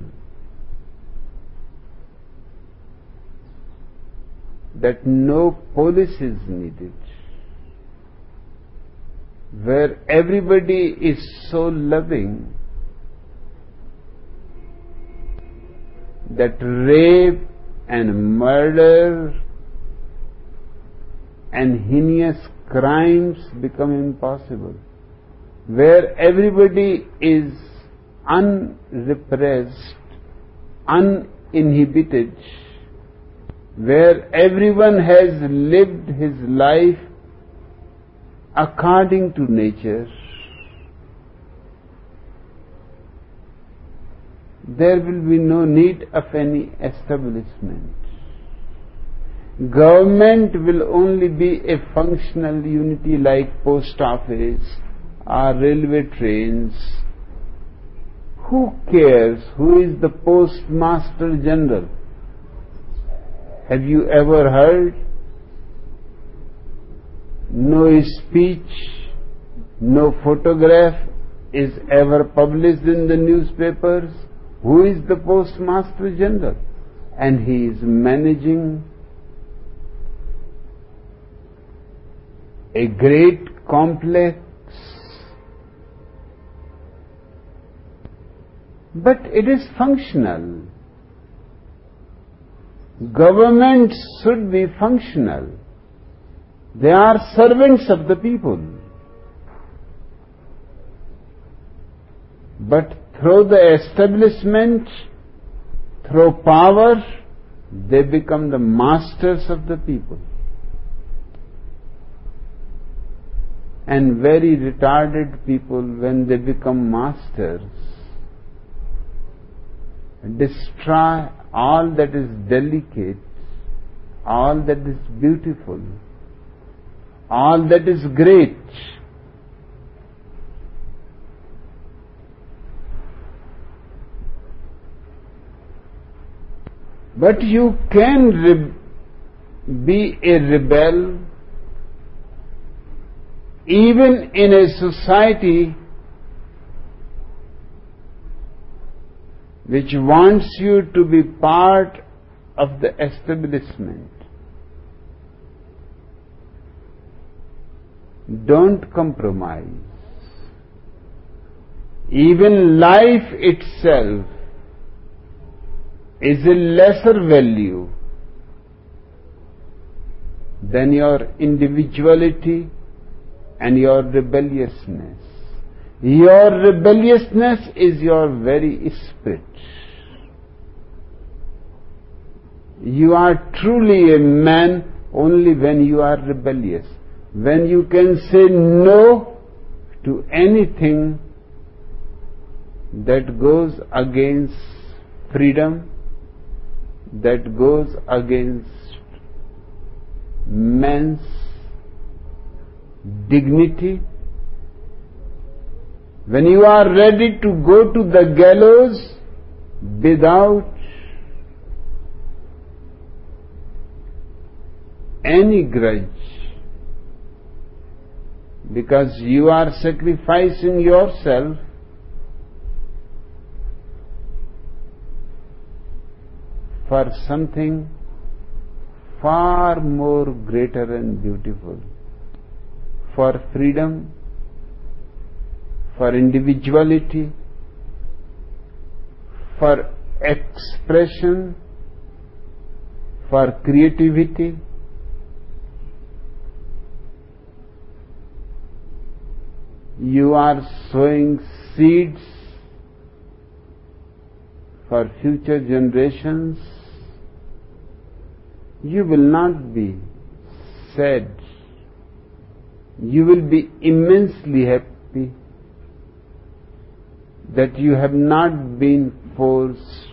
that no police is needed, where everybody is so loving that rape and murder and heinous crimes become impossible, where everybody is unrepressed, uninhibited, where everyone has lived his life according to nature. There will be no need of any establishment. Government will only be a functional unity like post office or railway trains. Who cares who is the postmaster general? Have you ever heard? No speech, no photograph, is ever published in the newspapers? Who is the Postmaster General? And he is managing a great complex. But it is functional. Governments should be functional. They are servants of the people. But through the establishment, through power, they become the masters of the people. And very retarded people, when they become masters, destroy all that is delicate, all that is beautiful, all that is great. But you can re- be a rebel even in a society which wants you to be part of the establishment. Don't compromise. Even life itself is a lesser value than your individuality and your rebelliousness. Your rebelliousness is your very spirit. You are truly a man only when you are rebellious. When you can say no to anything that goes against freedom, that goes against man's dignity. When you are ready to go to the gallows without any grudge, because you are sacrificing yourself for something far more greater and beautiful, for freedom, for individuality, for expression, for creativity. You are sowing seeds for future generations. You will not be sad. You will be immensely happy that you have not been forced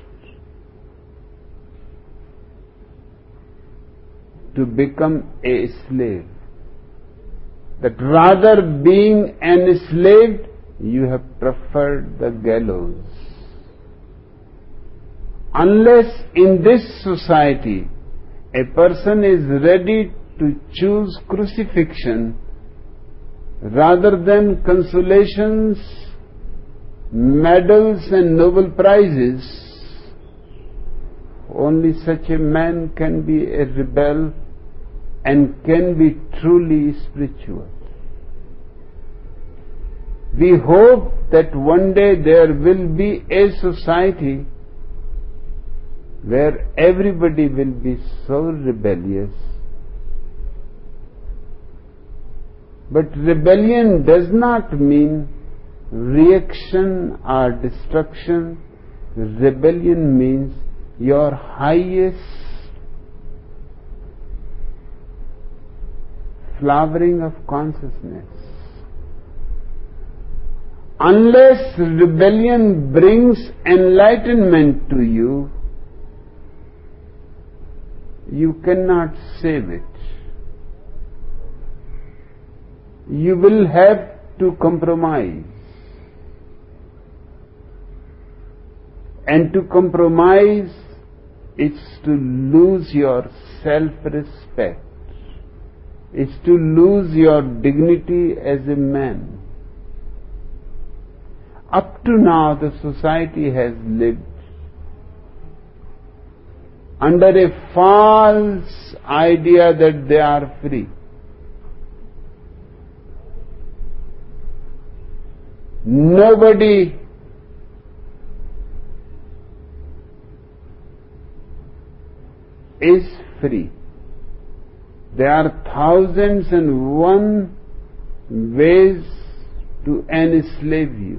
to become a slave. That rather being enslaved, you have preferred the gallows. Unless in this society a person is ready to choose crucifixion rather than consolations, medals and Nobel prizes, only such a man can be a rebel and can be truly spiritual. We hope that one day there will be a society where everybody will be so rebellious. But rebellion does not mean reaction or destruction. Rebellion means your highest flowering of consciousness. Unless rebellion brings enlightenment to you, you cannot save it. You will have to compromise. And to compromise is to lose your self-respect. It's to lose your dignity as a man. Up to now, the society has lived under a false idea that they are free. Nobody is free. There are thousands and one ways to enslave you.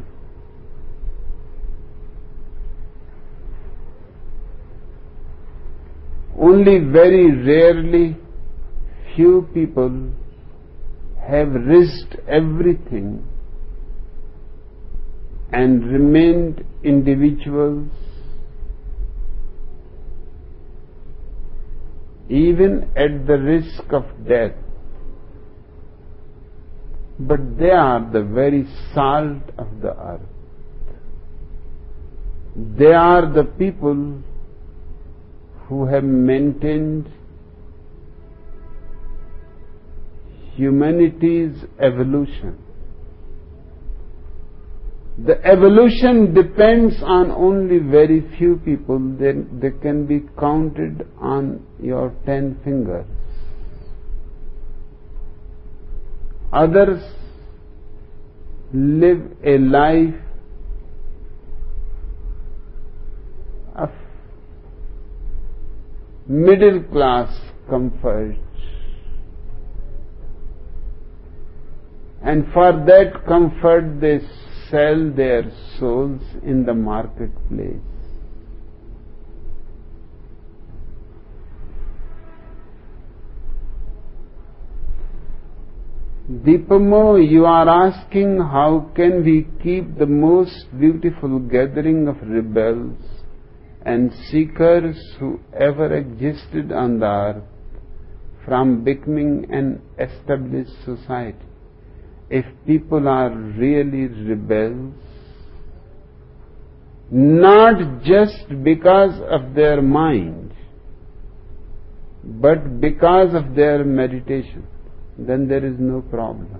Only very rarely few people have risked everything and remained individuals, even at the risk of death. But they are the very salt of the earth. They are the people who have maintained humanity's evolution. The evolution depends on only very few people. They, they can be counted on your ten fingers. Others live a life of middle class comfort, and for that comfort they sell their souls in the marketplace. Dipamo, you are asking how can we keep the most beautiful gathering of rebels and seekers who ever existed on the earth from becoming an established society. If people are really rebels, not just because of their mind, but because of their meditation, then there is no problem.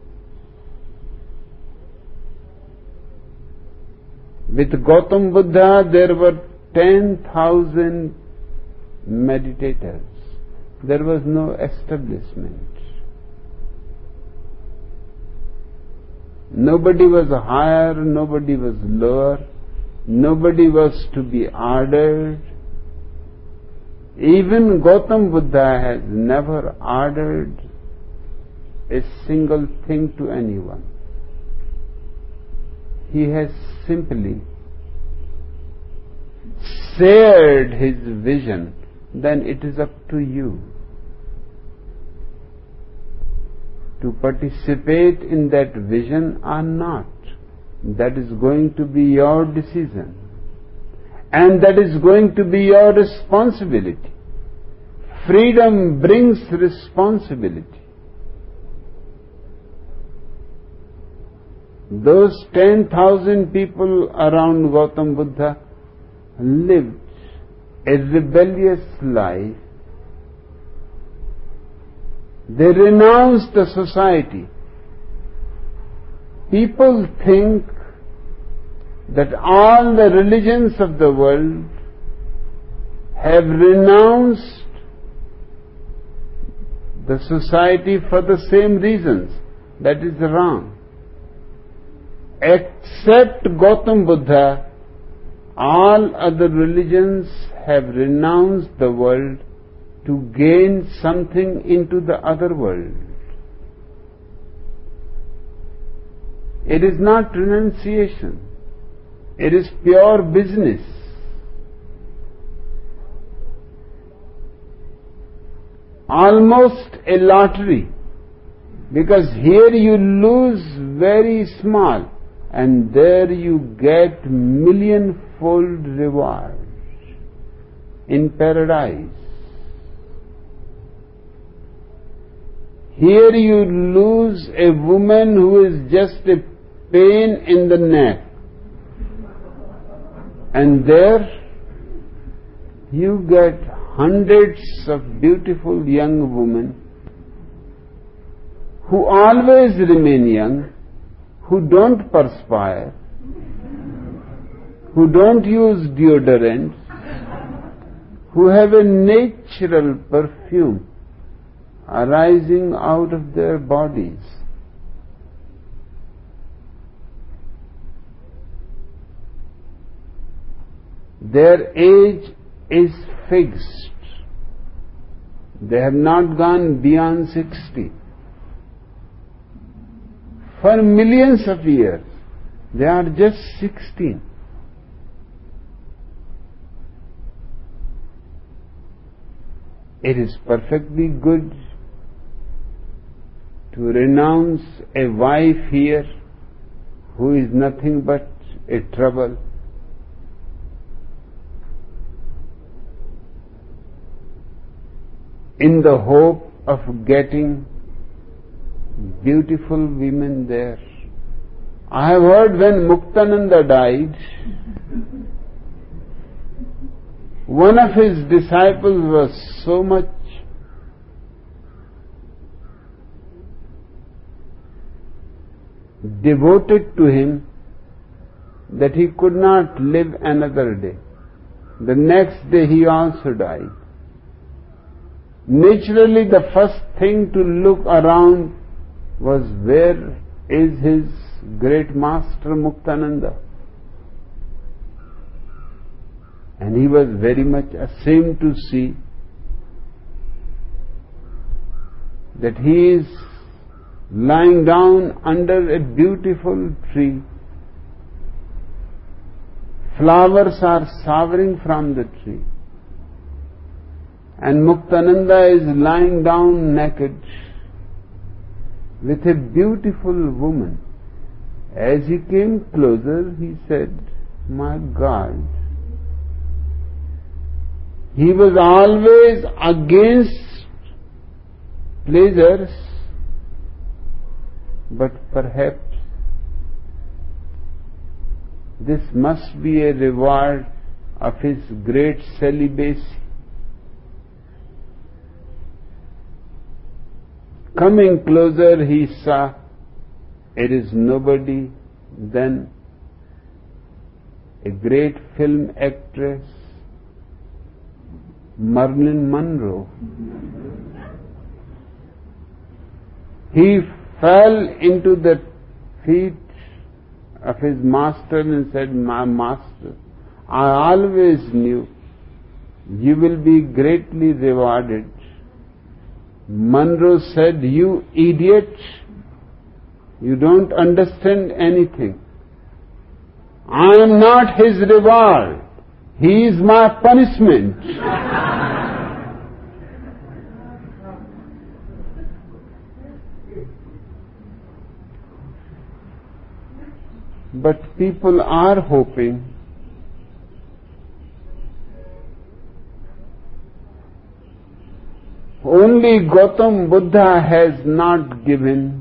With Gautam Buddha, there were ten thousand meditators. There was no establishment. Nobody was higher, nobody was lower, nobody was to be ordered. Even Gautam Buddha has never ordered a single thing to anyone. He has simply shared his vision. Then it is up to you to participate in that vision or not. That is going to be your decision. And that is going to be your responsibility. Freedom brings responsibility. Those ten thousand people around Gautam Buddha lived a rebellious life. They renounced the society. People think that all the religions of the world have renounced the society for the same reasons. That is wrong. Except Gautam Buddha, all other religions have renounced the world to gain something into the other world. It is not renunciation. It is pure business. Almost a lottery, because here you lose very small and there you get million-fold reward in paradise. Here you lose a woman who is just a pain in the neck, and there you get hundreds of beautiful young women who always remain young, who don't perspire, who don't use deodorants, who have a natural perfume arising out of their bodies. Their age is fixed. They have not gone beyond sixty. For millions of years, they are just sixteen. It is perfectly good to renounce a wife here who is nothing but a trouble. In the hope of getting beautiful women there. I have heard when Muktananda died, one of his disciples was so much devoted to him that he could not live another day. The next day he also died. Naturally, the first thing to look around was where is his great master Muktananda. And he was very much ashamed to see that he is lying down under a beautiful tree. Flowers are showering from the tree. And Muktananda is lying down naked with a beautiful woman. As he came closer, he said, "My God." He was always against pleasures, but perhaps this must be a reward of his great celibacy. Coming closer, he saw it is nobody than a great film actress, Marilyn Monroe. He fell into the feet of his master and said, "My master, I always knew you will be greatly rewarded." Monroe said, "You idiot, you don't understand anything. I am not his reward. He is my punishment." But people are hoping only Gautam Buddha has not given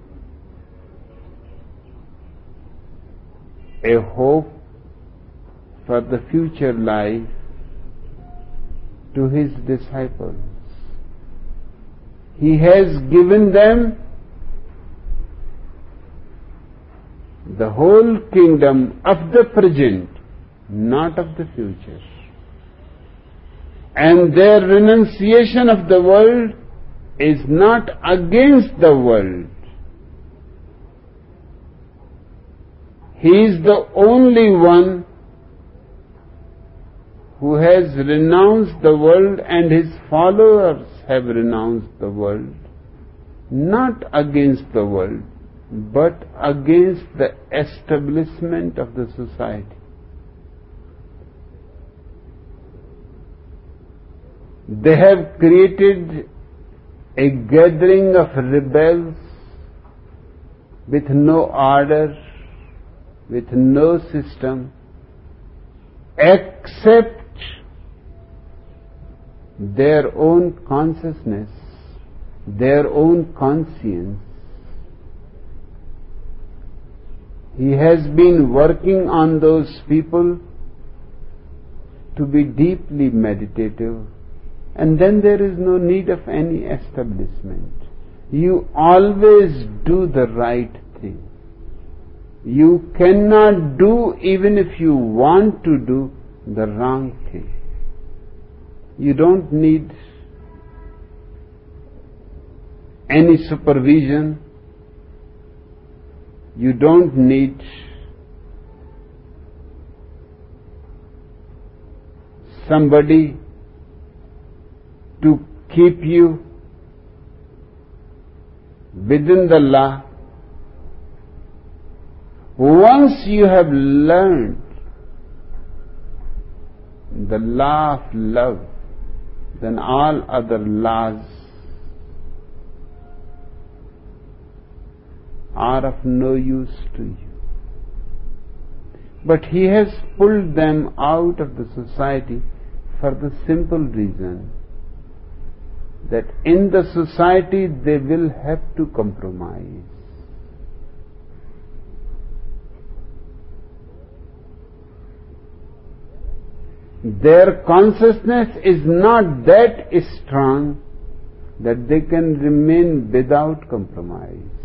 a hope for the future life to his disciples. He has given them the whole kingdom of the present, not of the future. And their renunciation of the world is not against the world. He is the only one who has renounced the world, and his followers have renounced the world, not against the world, but against the establishment of the society. They have created a gathering of rebels with no order, with no system, except their own consciousness, their own conscience. He has been working on those people to be deeply meditative, and then there is no need of any establishment. You always do the right thing. You cannot do, even if you want to do, the wrong thing. You don't need any supervision. You don't need somebody to keep you within the law. Once you have learned the law of love, then all other laws are of no use to you. But he has pulled them out of the society for the simple reason that in the society they will have to compromise. Their consciousness is not that strong that they can remain without compromise.